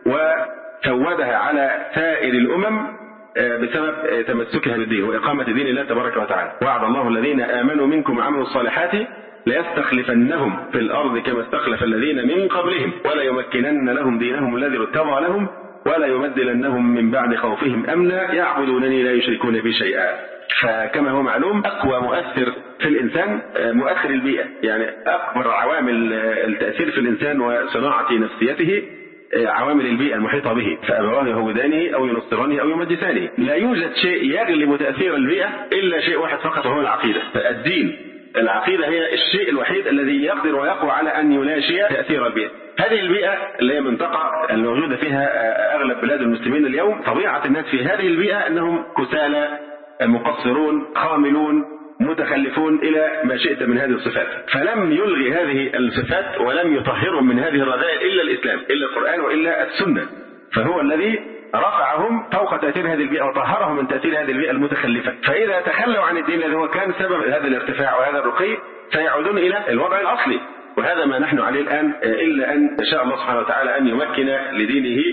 S2: وسودها على سائر الأمم بسبب تمسكها بالدين وإقامة دين الله تبارك وتعالى. وعد الله الذين آمنوا منكم وعملوا الصالحات ليستخلفنهم في الأرض كما استخلف الذين من قبلهم ولا يمكنن لهم دينهم الذي ارتضى لهم ولا يبدلنهم من بعد خوفهم أمنا يعبدونني لا يشركون بي شيئا. فكما هو معلوم أقوى مؤثر في الإنسان مؤثر البيئة، يعني أكبر عوامل التأثير في الإنسان وصناعة نفسيته عوامل البيئة المحيطة به، فأبواه يهودانه أو ينصرانه أو يمجسانه. لا يوجد شيء يغلب تأثير البيئة إلا شيء واحد فقط وهو العقيدة. فالدين العقيدة هي الشيء الوحيد الذي يقدر ويقوى على أن يلاشي تأثير البيئة. هذه البيئة اللي هي منطقة الموجودة فيها أغلب بلاد المسلمين اليوم، طبيعة الناس في هذه البيئة أنهم كسالى
S3: مقصرون، خاملون، متخلفون، إلى ما شئت من هذه الصفات. فلم يلغي هذه الصفات ولم يطهرهم من هذه الرذائل إلا الإسلام، إلا القرآن وإلا السنة. فهو الذي رفعهم فوق تأثير هذه البيئة وطهرهم من تأثير هذه البيئة المتخلفة. فإذا تخلوا عن الدين الذي هو كان سبب هذا الارتفاع وهذا الرقي سيعودون إلى الوضع الأصلي، وهذا ما نحن عليه الآن، إلا أن شاء الله سبحانه وتعالى أن يمكن لدينه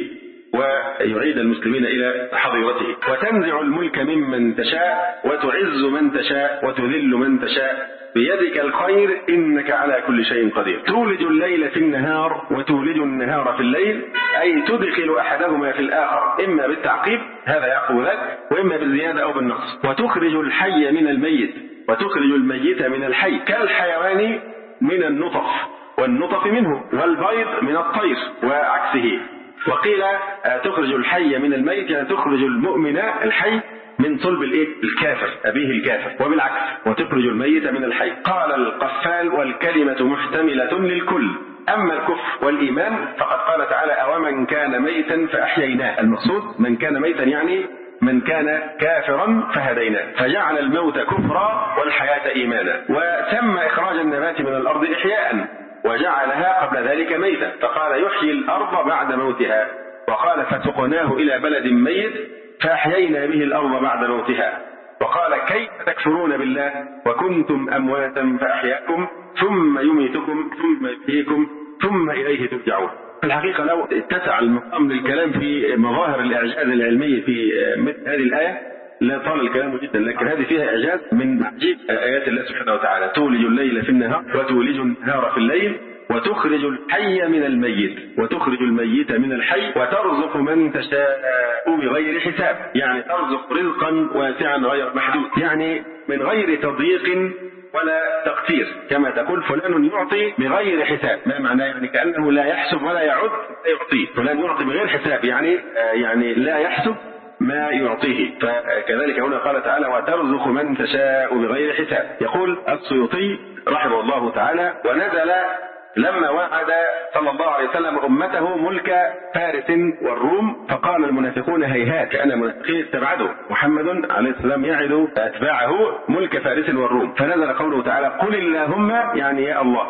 S3: ويعيد المسلمين إلى حظيرته. وتنزع الملك ممن تشاء وتعز من تشاء وتذل من تشاء بيدك الخير إنك على كل شيء قدير. تولج الليل في النهار وتولج النهار في الليل، أي تدخل أحدهما في الآخر إما بالتعقيب، هذا يعقب ذاك، وإما بالزيادة أو بالنقص. وتخرج الحي من الميت وتخرج الميت من الحي، كالحيوان من النطف والنطف منه، والبيض من الطير وعكسه. وقيل تخرج الحي من الميت يعني تخرج المؤمن الحي من صلب الكافر أبيه الكافر، وبالعكس وتخرج الميت من الحي. قال القفال والكلمة محتملة للكل، أما الكفر والإيمان فقد قال تعالى أومن كان ميتا فأحييناه. المقصود من كان ميتا يعني من كان كافرا فهديناه، فجعل الموت كفرا والحياة إيمانا. وسمى إخراج النبات من الأرض إحياء وجعلها قبل ذلك ميتا، فقال يحيي الأرض بعد موتها. وقال فسقناه إلى بلد ميت فأحيينا به الأرض بعد موتها. وقال كيف تكفرون بالله وكنتم أمواتا فأحياكم ثم يميتكم ثم يحييكم ثم إليه ترجعون. في الحقيقة لو اتسع المقام للكلام في مظاهر الإعجاز العلمي في مثل هذه الآية لا طال الكلام جدا، لكن هذه فيها إعجاز من عجيب آيات الله سبحانه وتعالى. تولج الليل في النهار وتولج النهار في الليل وتخرج الحي من الميت وتخرج الميت من الحي وترزق من تشاء بغير حساب، يعني ترزق رزقا واسعا غير محدود، يعني من غير تضييق ولا تقتير، كما تقول فلان يعطي بغير حساب. ما معناه؟ يعني كأنه لا يحسب ولا يعد يعطيه. فلان يعطي بغير حساب يعني لا يحسب ما يعطيه. فكذلك هنا قال تعالى وترزق من تشاء بغير حساب. يقول السيوطي رحمه الله تعالى ونزل لما وعد صلى الله عليه وسلم أمته ملك فارس والروم، فقال المنافقون هيهات، كأن المنافقين استبعدوا محمد عليه السلام يعد أتباعه ملك فارس والروم. فنزل قوله تعالى قل اللهم، يعني يا الله،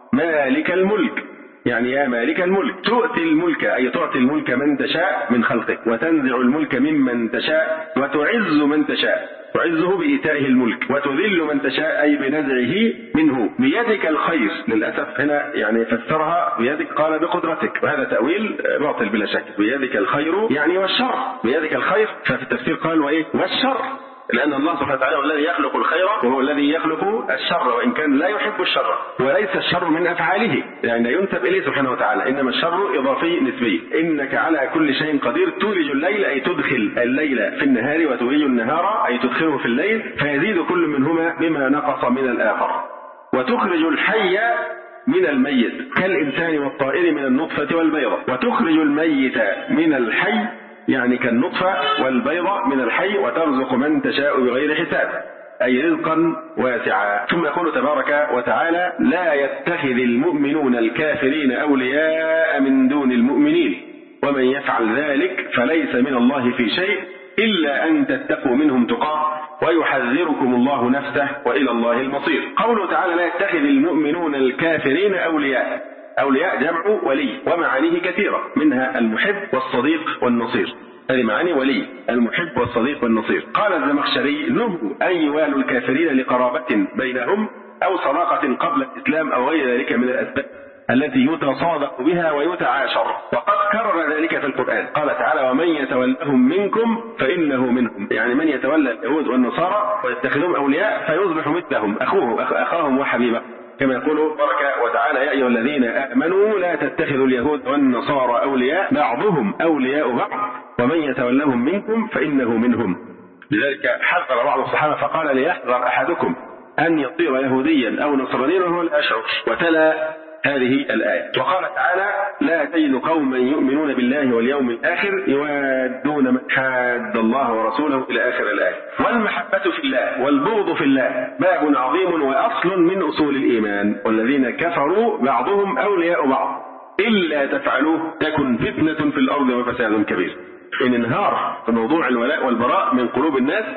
S3: مالك الملك، يعني يا مالك الملك، تؤتي الملك أي تعطي الملك من تشاء من خلقك، وتنزع الملك ممن تشاء وتعز من تشاء، تعزه بإيتائه الملك، وتذل من تشاء أي بنزعه منه، بيدك الخير. للأسف هنا يعني فسرها بيدك قال بقدرتك، وهذا تأويل باطل بلا شك. بيدك الخير يعني والشر، بيدك الخير. ففي التفسير قال وإيه والشر، لأن الله سبحانه وتعالى هو الذي يخلق الخير وهو الذي يخلق الشر، وإن كان لا يحب الشر، وليس الشر من أفعاله يعني ينسب إليه سبحانه وتعالى، إنما الشر إضافي نسبي. إنك على كل شيء قدير. تولج الليل أي تدخل الليل في النهار، وتولج النهار أي تدخله في الليل، فيزيد كل منهما بما نقص من الآخر. وتخرج الحي من الميت كالإنسان والطائر من النطفة والبيضة، وتخرج الميت من الحي يعني كالنطفة والبيضة من الحي، وترزق من تشاء بغير حساب أي رزقا واسعا. ثم يقول تبارك وتعالى لا يتخذ المؤمنون الكافرين أولياء من دون المؤمنين ومن يفعل ذلك فليس من الله في شيء إلا أن تتقوا منهم تقاه ويحذركم الله نفسه وإلى الله المصير. قوله تعالى لا يتخذ المؤمنون الكافرين أولياء، أولياء جمع ولي، ومعانيه كثيرة، منها المحب والصديق والنصير. هذه معاني ولي، المحب والصديق والنصير. قال الزمخشري نهوا أن يوالوا الكافرين لقرابة بينهم أو صداقة قبل الإسلام أو غير ذلك من الأسباب التي يتصادق بها ويتعاشر، وقد كرر ذلك في القرآن. قال تعالى ومن يتولهم منكم فإنه منهم، يعني من يتولى اليهود والنصارى ويتخذهم أولياء فيصبح مثلهم، أخاهم وحبيبه، كما يقول تبارك وتعالى يا أيها الذين آمنوا لا تتخذوا اليهود والنصارى أولياء بعضهم أولياء بعض ومن يتولهم منكم فإنه منهم. لذلك حذر بعض الصحابة فقال ليحذر أحدكم أن يصير يهوديا أو نصرانيا وهو لا يشعر، وتلا هذه الآية. وقال تعالى لا تجد قوما يؤمنون بالله واليوم الآخر يوادون من حاد الله ورسوله إلى آخر الآية. والمحبة في الله والبغض في الله باب عظيم وأصل من أصول الإيمان، والذين كفروا بعضهم أولياء بعض إلا تفعلوه تكن فتنة في الأرض وفساد كبير. إن انهار موضوع الولاء والبراء من قلوب الناس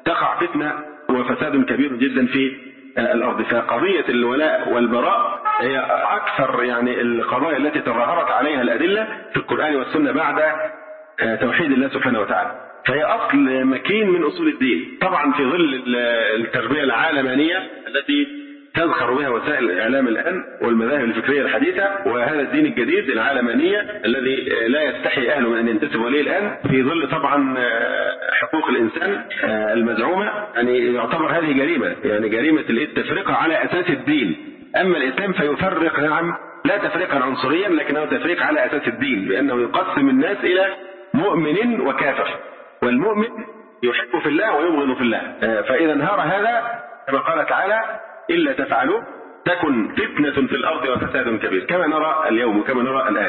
S3: تقع فتنة وفساد كبير جدا في الأرض. فقضية الولاء والبراء هي أكثر يعني القضايا التي تظاهرت عليها الأدلة في القرآن والسنة بعد توحيد الله سبحانه وتعالى، فهي أصل مكين من أصول الدين. طبعا في ظل التربية العالمانية التي تزخر بها وسائل الإعلام الآن والمذاهب الفكرية الحديثة، وهذا الدين الجديد العالمانية الذي لا يستحي أهله من أن ينتسبوا إليه الآن، في ظل طبعا حقوق الإنسان المزعومة، يعني يعتبر هذه جريمة، يعني جريمة التفرقة على أساس الدين. أما الإسلام فيفرق، نعم، لا تفريقا عنصريا لكنه تفريق على أساس الدين، بأنه يقسم الناس إلى مؤمن وكافر، والمؤمن يحب في الله ويبغض في الله. فإذا انهار هذا كما قال تعالى: إلا تفعلوا تكن فتنة في الأرض وفساد كبير، كما نرى اليوم وكما نرى الآن.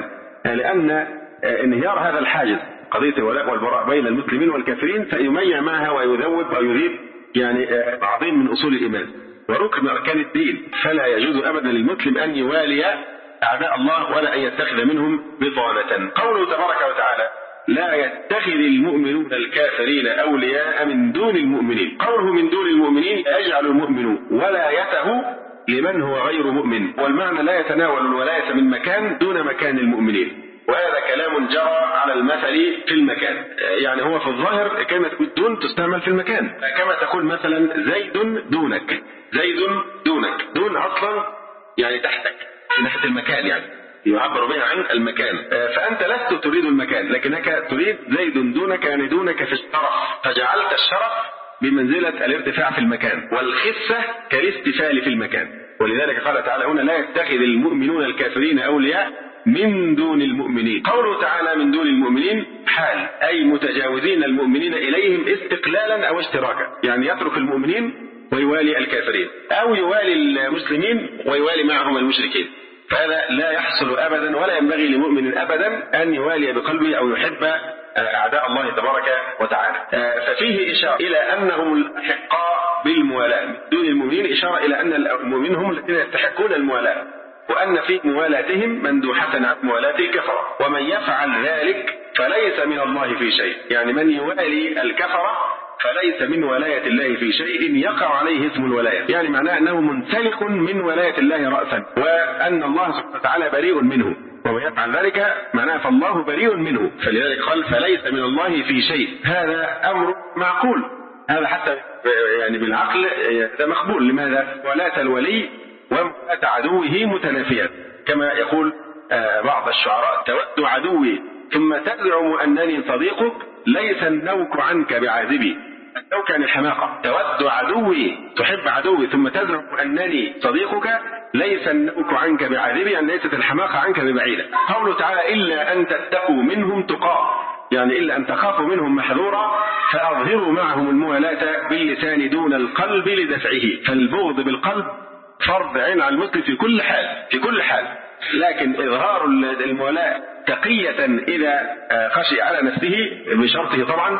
S3: لأن انهيار هذا الحاجز، قضية الولاء والبراء بين المسلمين والكافرين، سيميع معها ويذوب ويذيب يعني عظيم من أصول الإيمان وركن من أركان الدين. فلا يجوز أبدا للمسلم أن يوالي أعداء الله ولا أن يتخذ منهم بطانة. قوله تبارك وتعالى: لا يتخذ المؤمنون الكافرين أولياء من دون المؤمنين. قوله من دون المؤمنين يجعل المؤمن ولايته لمن هو غير مؤمن، والمعنى لا يتناول الولاية من مكان دون مكان المؤمنين، وهذا كلام جرى على المثل في المكان. يعني هو في الظاهر كلمة دون تستعمل في المكان، كما تقول مثلا زيد دونك، زيد دونك، دون أصلا يعني تحتك في ناحية المكان، يعني يعبر بها عن المكان. فأنت لست تريد المكان لكنك تريد زيد دونك، يعني دونك في الشرف، فجعلت الشرف بمنزلة الارتفاع في المكان، والخسة كالاستفال في المكان. ولذلك قال تعالى هنا: لا يتخذ المؤمنون الكافرين أولياء من دون المؤمنين. قوله تعالى من دون المؤمنين حال، أي متجاوزين المؤمنين إليهم استقلالا أو اشتراكا، يعني يترك المؤمنين ويوالي الكافرين، أو يوالي المسلمين ويوالي معهم المشركين. فهذا لا يحصل أبدا، ولا ينبغي لمؤمن أبدا أن يوالي بقلبه أو يحب أعداء الله تبارك وتعالى. ففيه إشارة إلى أنهم الأحقاء بالموالاة دون المؤمنين، إشارة إلى أن المؤمنين هم الذين يستحقون الموالاة، وأن في موالاتهم مندوحة عن موالاة الكفرة، ومن يفعل ذلك فليس من الله في شيء. يعني من يوالي الكفرة فليس من ولاية الله في شيء يقع عليه اسم الولاية، يعني معناه أنه منسلخ من ولاية الله رأسا، وأن الله سبحانه وتعالى بريء منه، ومن يفعل ذلك معناه فالله بريء منه. فلذلك قال فليس من الله في شيء. هذا أمر معقول، هذا حتى يعني بالعقل ده مقبول. لماذا؟ ولاة الولي وولاة عدوه متنافيات، كما يقول بعض الشعراء: تود عدوي ثم تزعم أنني صديقك، ليس النوك عنك بعاذبي. النوك عن الحماقة. تود عدوي، تحب عدوي، ثم تزعم أنني صديقك، ليس النوك عنك بعاذبي، يعني ليست الحماقة عنك ببعيدة. قوله تعالى: إلا أن تتقوا منهم تقاه، يعني إلا أن تخافوا منهم محذورا، فأظهروا معهم الموالاة باللسان دون القلب لدفعه. فالبغض بالقلب فرض عين على المسلم في كل حال، في كل حال، لكن إظهار الموالاة تقية إذا خشي على نفسه بشرطه طبعا،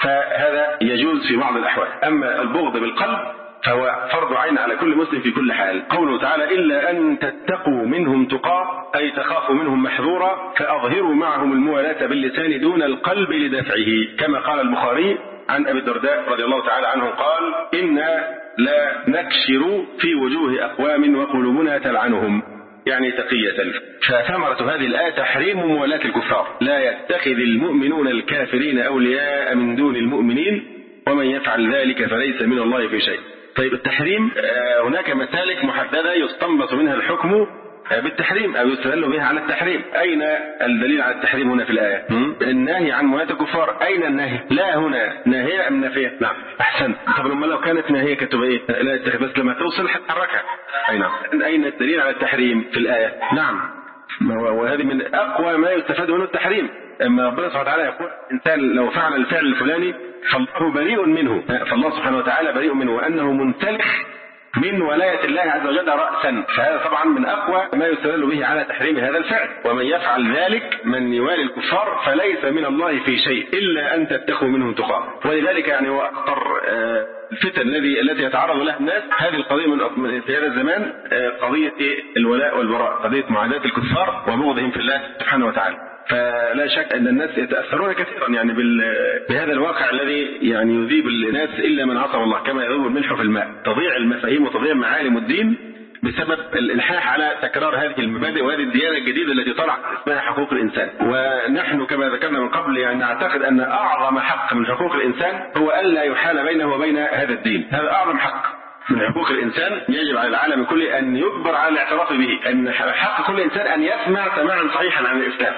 S3: فهذا يجوز في بعض الأحوال. أما البغض بالقلب فهو فرض عين على كل مسلم في كل حال. قوله تعالى: إلا أن تتقوا منهم تقاه، أي تخافوا منهم محذورا، فأظهروا معهم الموالاة باللسان دون القلب لدفعه، كما قال البخاري عن أبي الدرداء رضي الله تعالى عنه قال: إنا لا نكشر في وجوه أقوام وقلوبنا تلعنهم، يعني تقية. فثمرة هذه الآية تحريم موالاة الكفار. لا يتخذ المؤمنون الكافرين أولياء من دون المؤمنين، ومن يفعل ذلك فليس من الله في شيء. طيب التحريم، هناك مسالك محددة يستنبط منها الحكم بالتحريم أو يستدل بها على التحريم. أين الدليل على التحريم هنا في الآية؟ النهي عن موالاة الكفار. أين النهي؟ لا هنا ناهية أم نافية؟ نعم أحسنت. طب لما لو كانت ناهية كتب إيه؟ لا يتخذ، بس لما توصل حركها. أين الدليل على التحريم في الآية؟ نعم، وهذه من أقوى ما يستفاد منه التحريم. أما ربنا سبحانه وتعالى يقول: إنسان لو فعل الفعل الفلاني فالله بريء منه، فالله سبحانه وتعالى بريء منه، وأنه منسلخ من ولاية الله عز وجل رأسا. فهذا طبعا من أقوى ما يستدل به على تحريم هذا الفعل. ومن يفعل ذلك من يوالي الكفار فليس من الله في شيء إلا أن تتقوا منهم تقاه. ولذلك يعني هو أخطر الفتن التي يتعرض لها الناس هذه القضية من في هذا الزمان، قضية الولاء والبراء، قضية معاداة الكفار وبغضهم في الله سبحانه وتعالى. فلا شك أن الناس يتأثرون كثيرا يعني بهذا الواقع الذي يعني يذيب الناس إلا من عصم الله، كما يذوب الملح في الماء. تضيع المفاهيم وتضيع معالم الدين بسبب الإلحاح على تكرار هذه المبادئ وهذه الديانة الجديدة التي طلعت اسمها حقوق الإنسان. ونحن كما ذكرنا من قبل يعني نعتقد أن أعظم حق من حقوق الإنسان هو ألا يحال بينه وبين هذا الدين. هذا أعظم حق من حقوق الإنسان، يجب على العالم كله أن يجبر على الاعتراف به، أن حق كل إنسان أن يسمع سماعا صحيحا عن الإسلام،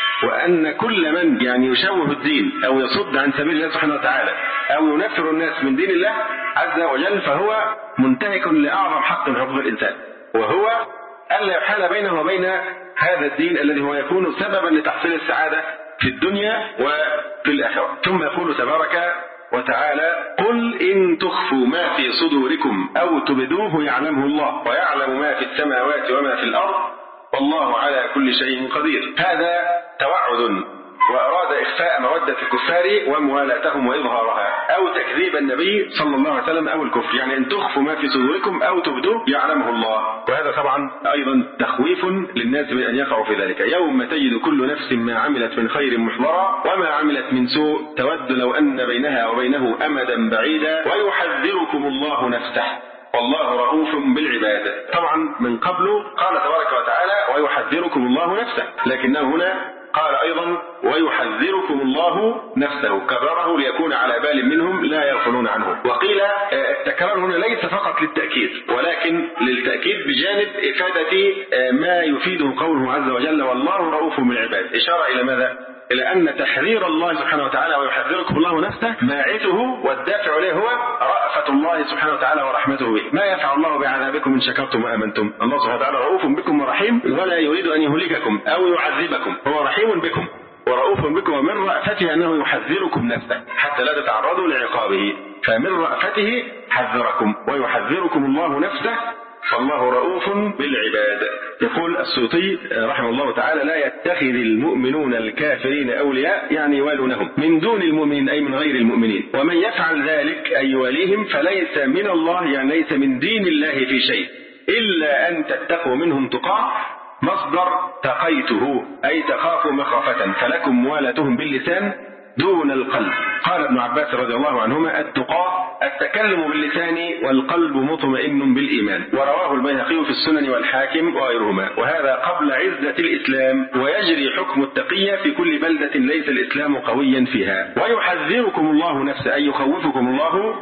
S3: وأن كل من يعني يشوه الدين أو يصد عن سبيل الله سبحانه وتعالى أو ينفر الناس من دين الله عز وجل فهو منتهك لأعظم حق من حقوق الإنسان، وهو ألا يحال بينه وبين هذا الدين الذي هو يكون سببا لتحصيل السعادة في الدنيا وفي الآخرة. ثم يقول تبارك وتعالى: قل إن تخفوا ما في صدوركم أو تبدوه يعلمه الله ويعلم ما في السماوات وما في الأرض والله على كل شيء قدير. هذا توعد، وأراد إخفاء مودة الكفار وموالاتهم وإظهارها، أو تكذيب النبي صلى الله عليه وسلم أو الكفر. يعني إن تخفوا ما في صدوركم أو تبدوه يعلمه الله، وهذا طبعا أيضا تخويف للناس من أن يقعوا في ذلك. يوم تجد كل نفس ما عملت من خير محضرا وما عملت من سوء تود لو أن بينها وبينه أمدا بعيدا ويحذركم الله نفسه والله رؤوف بالعباد. طبعا من قبل قال تبارك وتعالى: ويحذركم الله نفسه، لكنه هنا قال أيضا: ويحذركم الله نفسه، كرره ليكون على بال منهم لا يغفلون عنه. وقيل التكرار هنا ليس فقط للتأكيد ولكن للتأكيد بجانب إفادة ما يفيده قوله عز وجل: والله رؤوف بالعباد، إشارة إلى ماذا؟ إلى أن تحذير الله سبحانه وتعالى ويحذركم الله نفسه باعثه والدافع عليه هو رأفة الله سبحانه وتعالى ورحمته به. ما يفعل الله بعذابكم إن شكرتم وآمنتم. الله سبحانه وتعالى رؤوف بكم ورحيم ولا يريد أن يهلككم أو يعذبكم، هو رحيم بكم ورؤوف بكم، ومن رأفته أنه يحذركم نفسه حتى لا تتعرضوا لعقابه، فمن رأفته حذركم ويحذركم الله نفسه والله رؤوف بالعباد. يقول السيوطي رحمه الله تعالى: لا يتخذ المؤمنون الكافرين أولياء يعني يوالونهم من دون المؤمنين أي من غير المؤمنين، ومن يفعل ذلك أي يواليهم فليس من الله يعني ليس من دين الله في شيء إلا أن تتقوا منهم تقاه، مصدر تقيته أي تخافوا مخافة، فلكم موالاتهم باللسان دون القلب. قال ابن عباس رضي الله عنهما: التقى التكلم باللسان والقلب مطمئن بالإيمان. ورواه البيهقي في السنن والحاكم وغيرهما، وهذا قبل عزة الإسلام، ويجري حكم التقية في كل بلدة ليس الإسلام قويا فيها. ويحذركم الله نفسه أي يخوفكم الله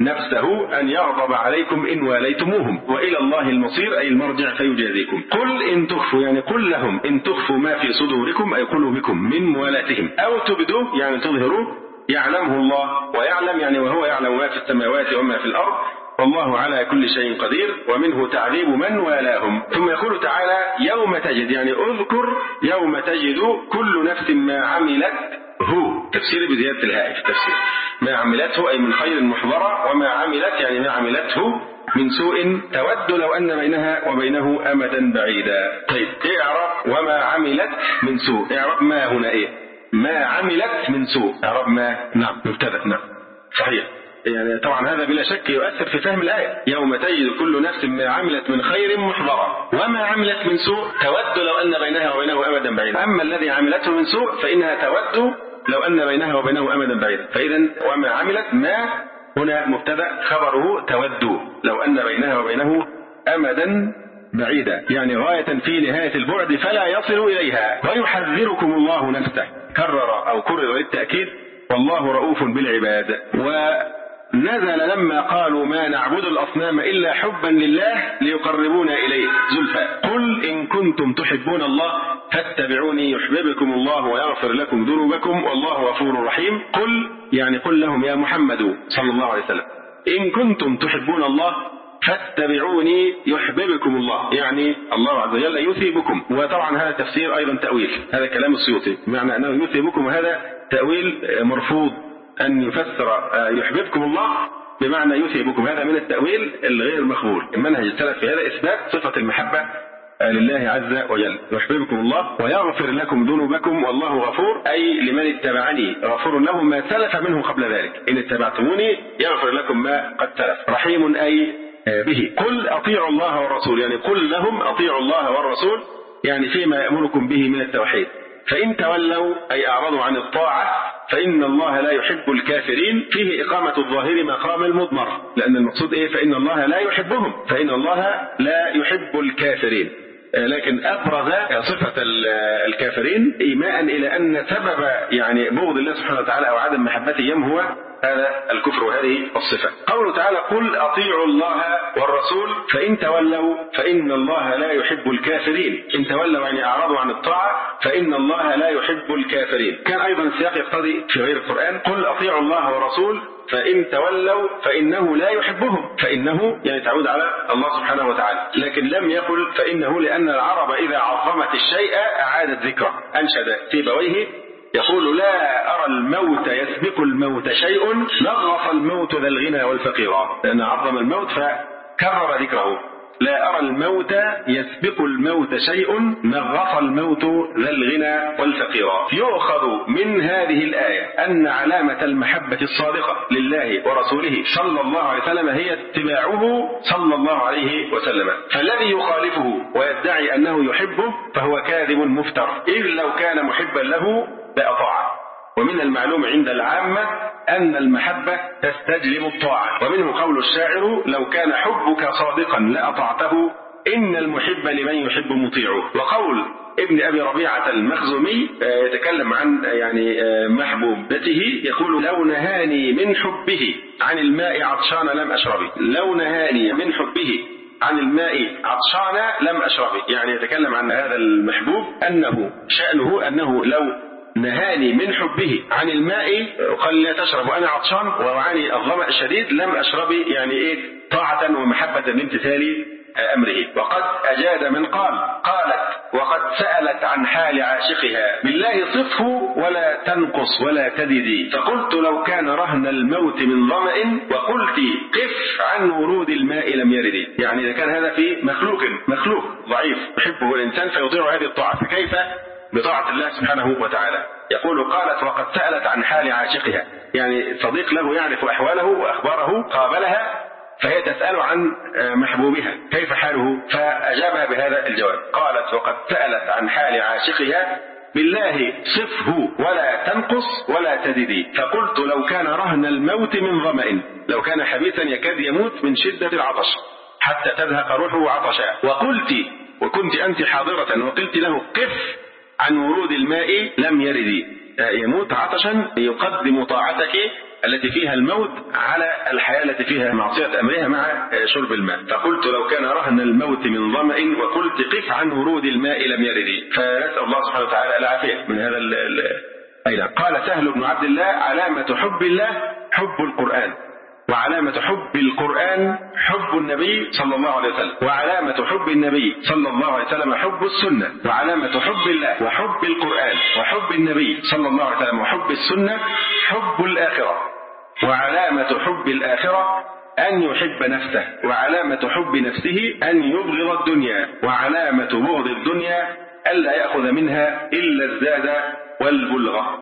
S3: نفسه أن يغضب عليكم إن واليتموهم وإلى الله المصير أي المرجع فيجازيكم. قل إن تخفوا يعني قل لهم إن تخفوا ما في صدوركم أي قلوبكم من موالاتهم أو تبدوه يعني تظهروه يعلمه الله، ويعلم يعني وهو يعلم ما في السماوات وما في الأرض والله على كل شيء قدير، ومنه تعذيب من والاهم. ثم يقول تعالى: يوم تجد يعني اذكر يوم تجد كل نفس ما عملت هو، تفسير بزيادة الهاء في التفسير، ما عملته أي من خير محضرة، وما عملت يعني ما عملته من سوء تود لو أن بينها وبينه أمدا بعيدا. طيب اعرف وما عملت من سوء، اعرف ما هنا إيه؟ ما عملت من سوء، اعرف ما نعم مبتدأ نعم صحيح، يعني طبعا هذا بلا شك يؤثر في فهم الآية. يوم تجد كل نفس ما عملت من خير محضرة وما عملت من سوء تود لو أن بينها وبينه أمدا بعيدا. أما الذي عملته من سوء فإنها تود لو أن بينها وبينه أمدا بعيدا. فإذا وما عملت ما هنا مبتدأ خبره تود لو أن بينها وبينه أمدا بعيدا، يعني غاية في نهاية البعد فلا يصل إليها. ويحذركم الله نفسه، كرر أو كرر للتأكيد والله رؤوف بالعباد. ونزل لما قالوا ما نعبد الأصنام إلا حبا لله ليقربونا إليه زلفى. قل إن كنتم تحبون الله فاتبعوني يحببكم الله ويغفر لكم ذنوبكم والله غفور رحيم. قل يعني قل لهم يا محمد صلى الله عليه وسلم إن كنتم تحبون الله فاتبعوني يحببكم الله، يعني الله عز وجل يثيبكم. وطبعا هذا تفسير أيضا تأويل، هذا كلام السيوطي، بمعنى أنه يثيبكم، وهذا تأويل مرفوض أن يفسر يحببكم الله بمعنى يثيبكم، هذا من التأويل الغير مقبول. المنهج السلف في هذا إثبات صفة المحبة لله عز وجل، يحببكم الله ويغفر لكم ذنوبكم والله غفور أي لمن اتبعني غفور له ما سلف منه قبل ذلك، إن اتبعتموني يغفر لكم ما قد سلف. رحيم أي به. قل أطيعوا الله والرسول، يعني قل لهم أطيعوا الله والرسول يعني فيما يأمركم به من التوحيد، فإن تولوا أي أعرضوا عن الطاعة فإن الله لا يحب الكافرين، فيه إقامة الظاهر مقام المضمر، لأن المقصود إيه؟ فإن الله لا يحبهم، فإن الله لا يحب الكافرين. لكن أبرز صفة الكافرين إيماء إلى أن سبب يعني بغض الله سبحانه وتعالى أو عدم محبتهم هو هذا الكفر وهذه الصفة. قوله تعالى قل أطيعوا الله والرسول فإن تولوا فإن الله لا يحب الكافرين. إن تولوا يعني أعرضوا عن الطاعة فإن الله لا يحب الكافرين. كان أيضا السياق يقتضي في غير القرآن قل أطيعوا الله والرسول فإن تولوا فإنه لا يحبهم، فإنه يعني تعود على الله سبحانه وتعالى، لكن لم يقل فإنه، لأن العرب إذا عظمت الشيء أعادت ذكره. أنشد سيبويه يقول لا أرى الموت يسبق الموت شيء نغص الموت ذا الغنى والفقير، لأن عظم الموت فكرر ذكره. لا أرى الموت يسبق الموت شيء نغص الموت ذا الغنى والفقير. يؤخذ من هذه الآية أن علامة المحبة الصادقة لله ورسوله صلى الله عليه وسلم هي اتباعه صلى الله عليه وسلم، فالذي يخالفه ويدعي أنه يحبه فهو كاذب مفتر، إذ لو كان محبا له لأطاعه. ومن المعلوم عند العامة أن المحبة تستجلب الطاعة، ومنه قول الشاعر لو كان حبك صادقا لأطعته إن المحب لمن يحب مطيعه. وقول ابن أبي ربيعة المخزومي يتكلم عن يعني محبوبته يقول لو نهاني من حبه عن الماء عطشان لم أشربه، لو نهاني من حبه عن الماء عطشان لم أشربه، يعني يتكلم عن هذا المحبوب أنه شأنه أنه لو نهاني من حبه عن الماء قال لا تشرب وأنا عطشان ووعاني الظمأ الشديد لم أشربي، يعني إيه طاعة ومحبة لامتثال أمره. وقد أجاد من قالت وقد سألت عن حال عاشقها بالله صفه ولا تنقص ولا تزدي، فقلت لو كان رهن الموت من ظمأ وقلت قف عن ورود الماء لم يرد. يعني إذا كان هذا في مخلوق ضعيف يحبه الإنسان فيطيع هذه الطاعة، فكيف بطاعة الله سبحانه وتعالى؟ يقول قالت وقد سألت عن حال عاشقها، يعني صديق له يعرف أحواله وأخباره قابلها فهي تسأل عن محبوبها كيف حاله، فأجابها بهذا الجواب. قالت وقد سألت عن حال عاشقها بالله صفه ولا تنقص ولا تزدي، فقلت لو كان رهن الموت من ظمأ، لو كان حبيسا يكاد يموت من شدة العطش حتى تذهب روحه عطشا، وكنت أنت حاضرة وقلت له قف عن ورود الماء لم يرد، يموت عطشا يقدم طاعتك التي فيها الموت على الحياة التي فيها معصية أمرها مع شرب الماء. فقلت لو كان رهن الموت من ظمأ وقلت قف عن ورود الماء لم يرد. فنسأل الله سبحانه وتعالى العافية من هذا أيضا. قال سهل بن عبد الله علامة حب الله حب القرآن، وعلامة حب القرآن حب النبي صلى الله عليه وسلم، وعلامة حب النبي صلى الله عليه وسلم حب السنة، وعلامة حب الله وحب القرآن وحب النبي صلى الله عليه وسلم وحب السنة حب الآخرة، وعلامة حب الآخرة أن يحب نفسه، وعلامة حب نفسه أن يبغض الدنيا، وعلامة بغض الدنيا ألا يأخذ منها إلا الزاد والبلغة.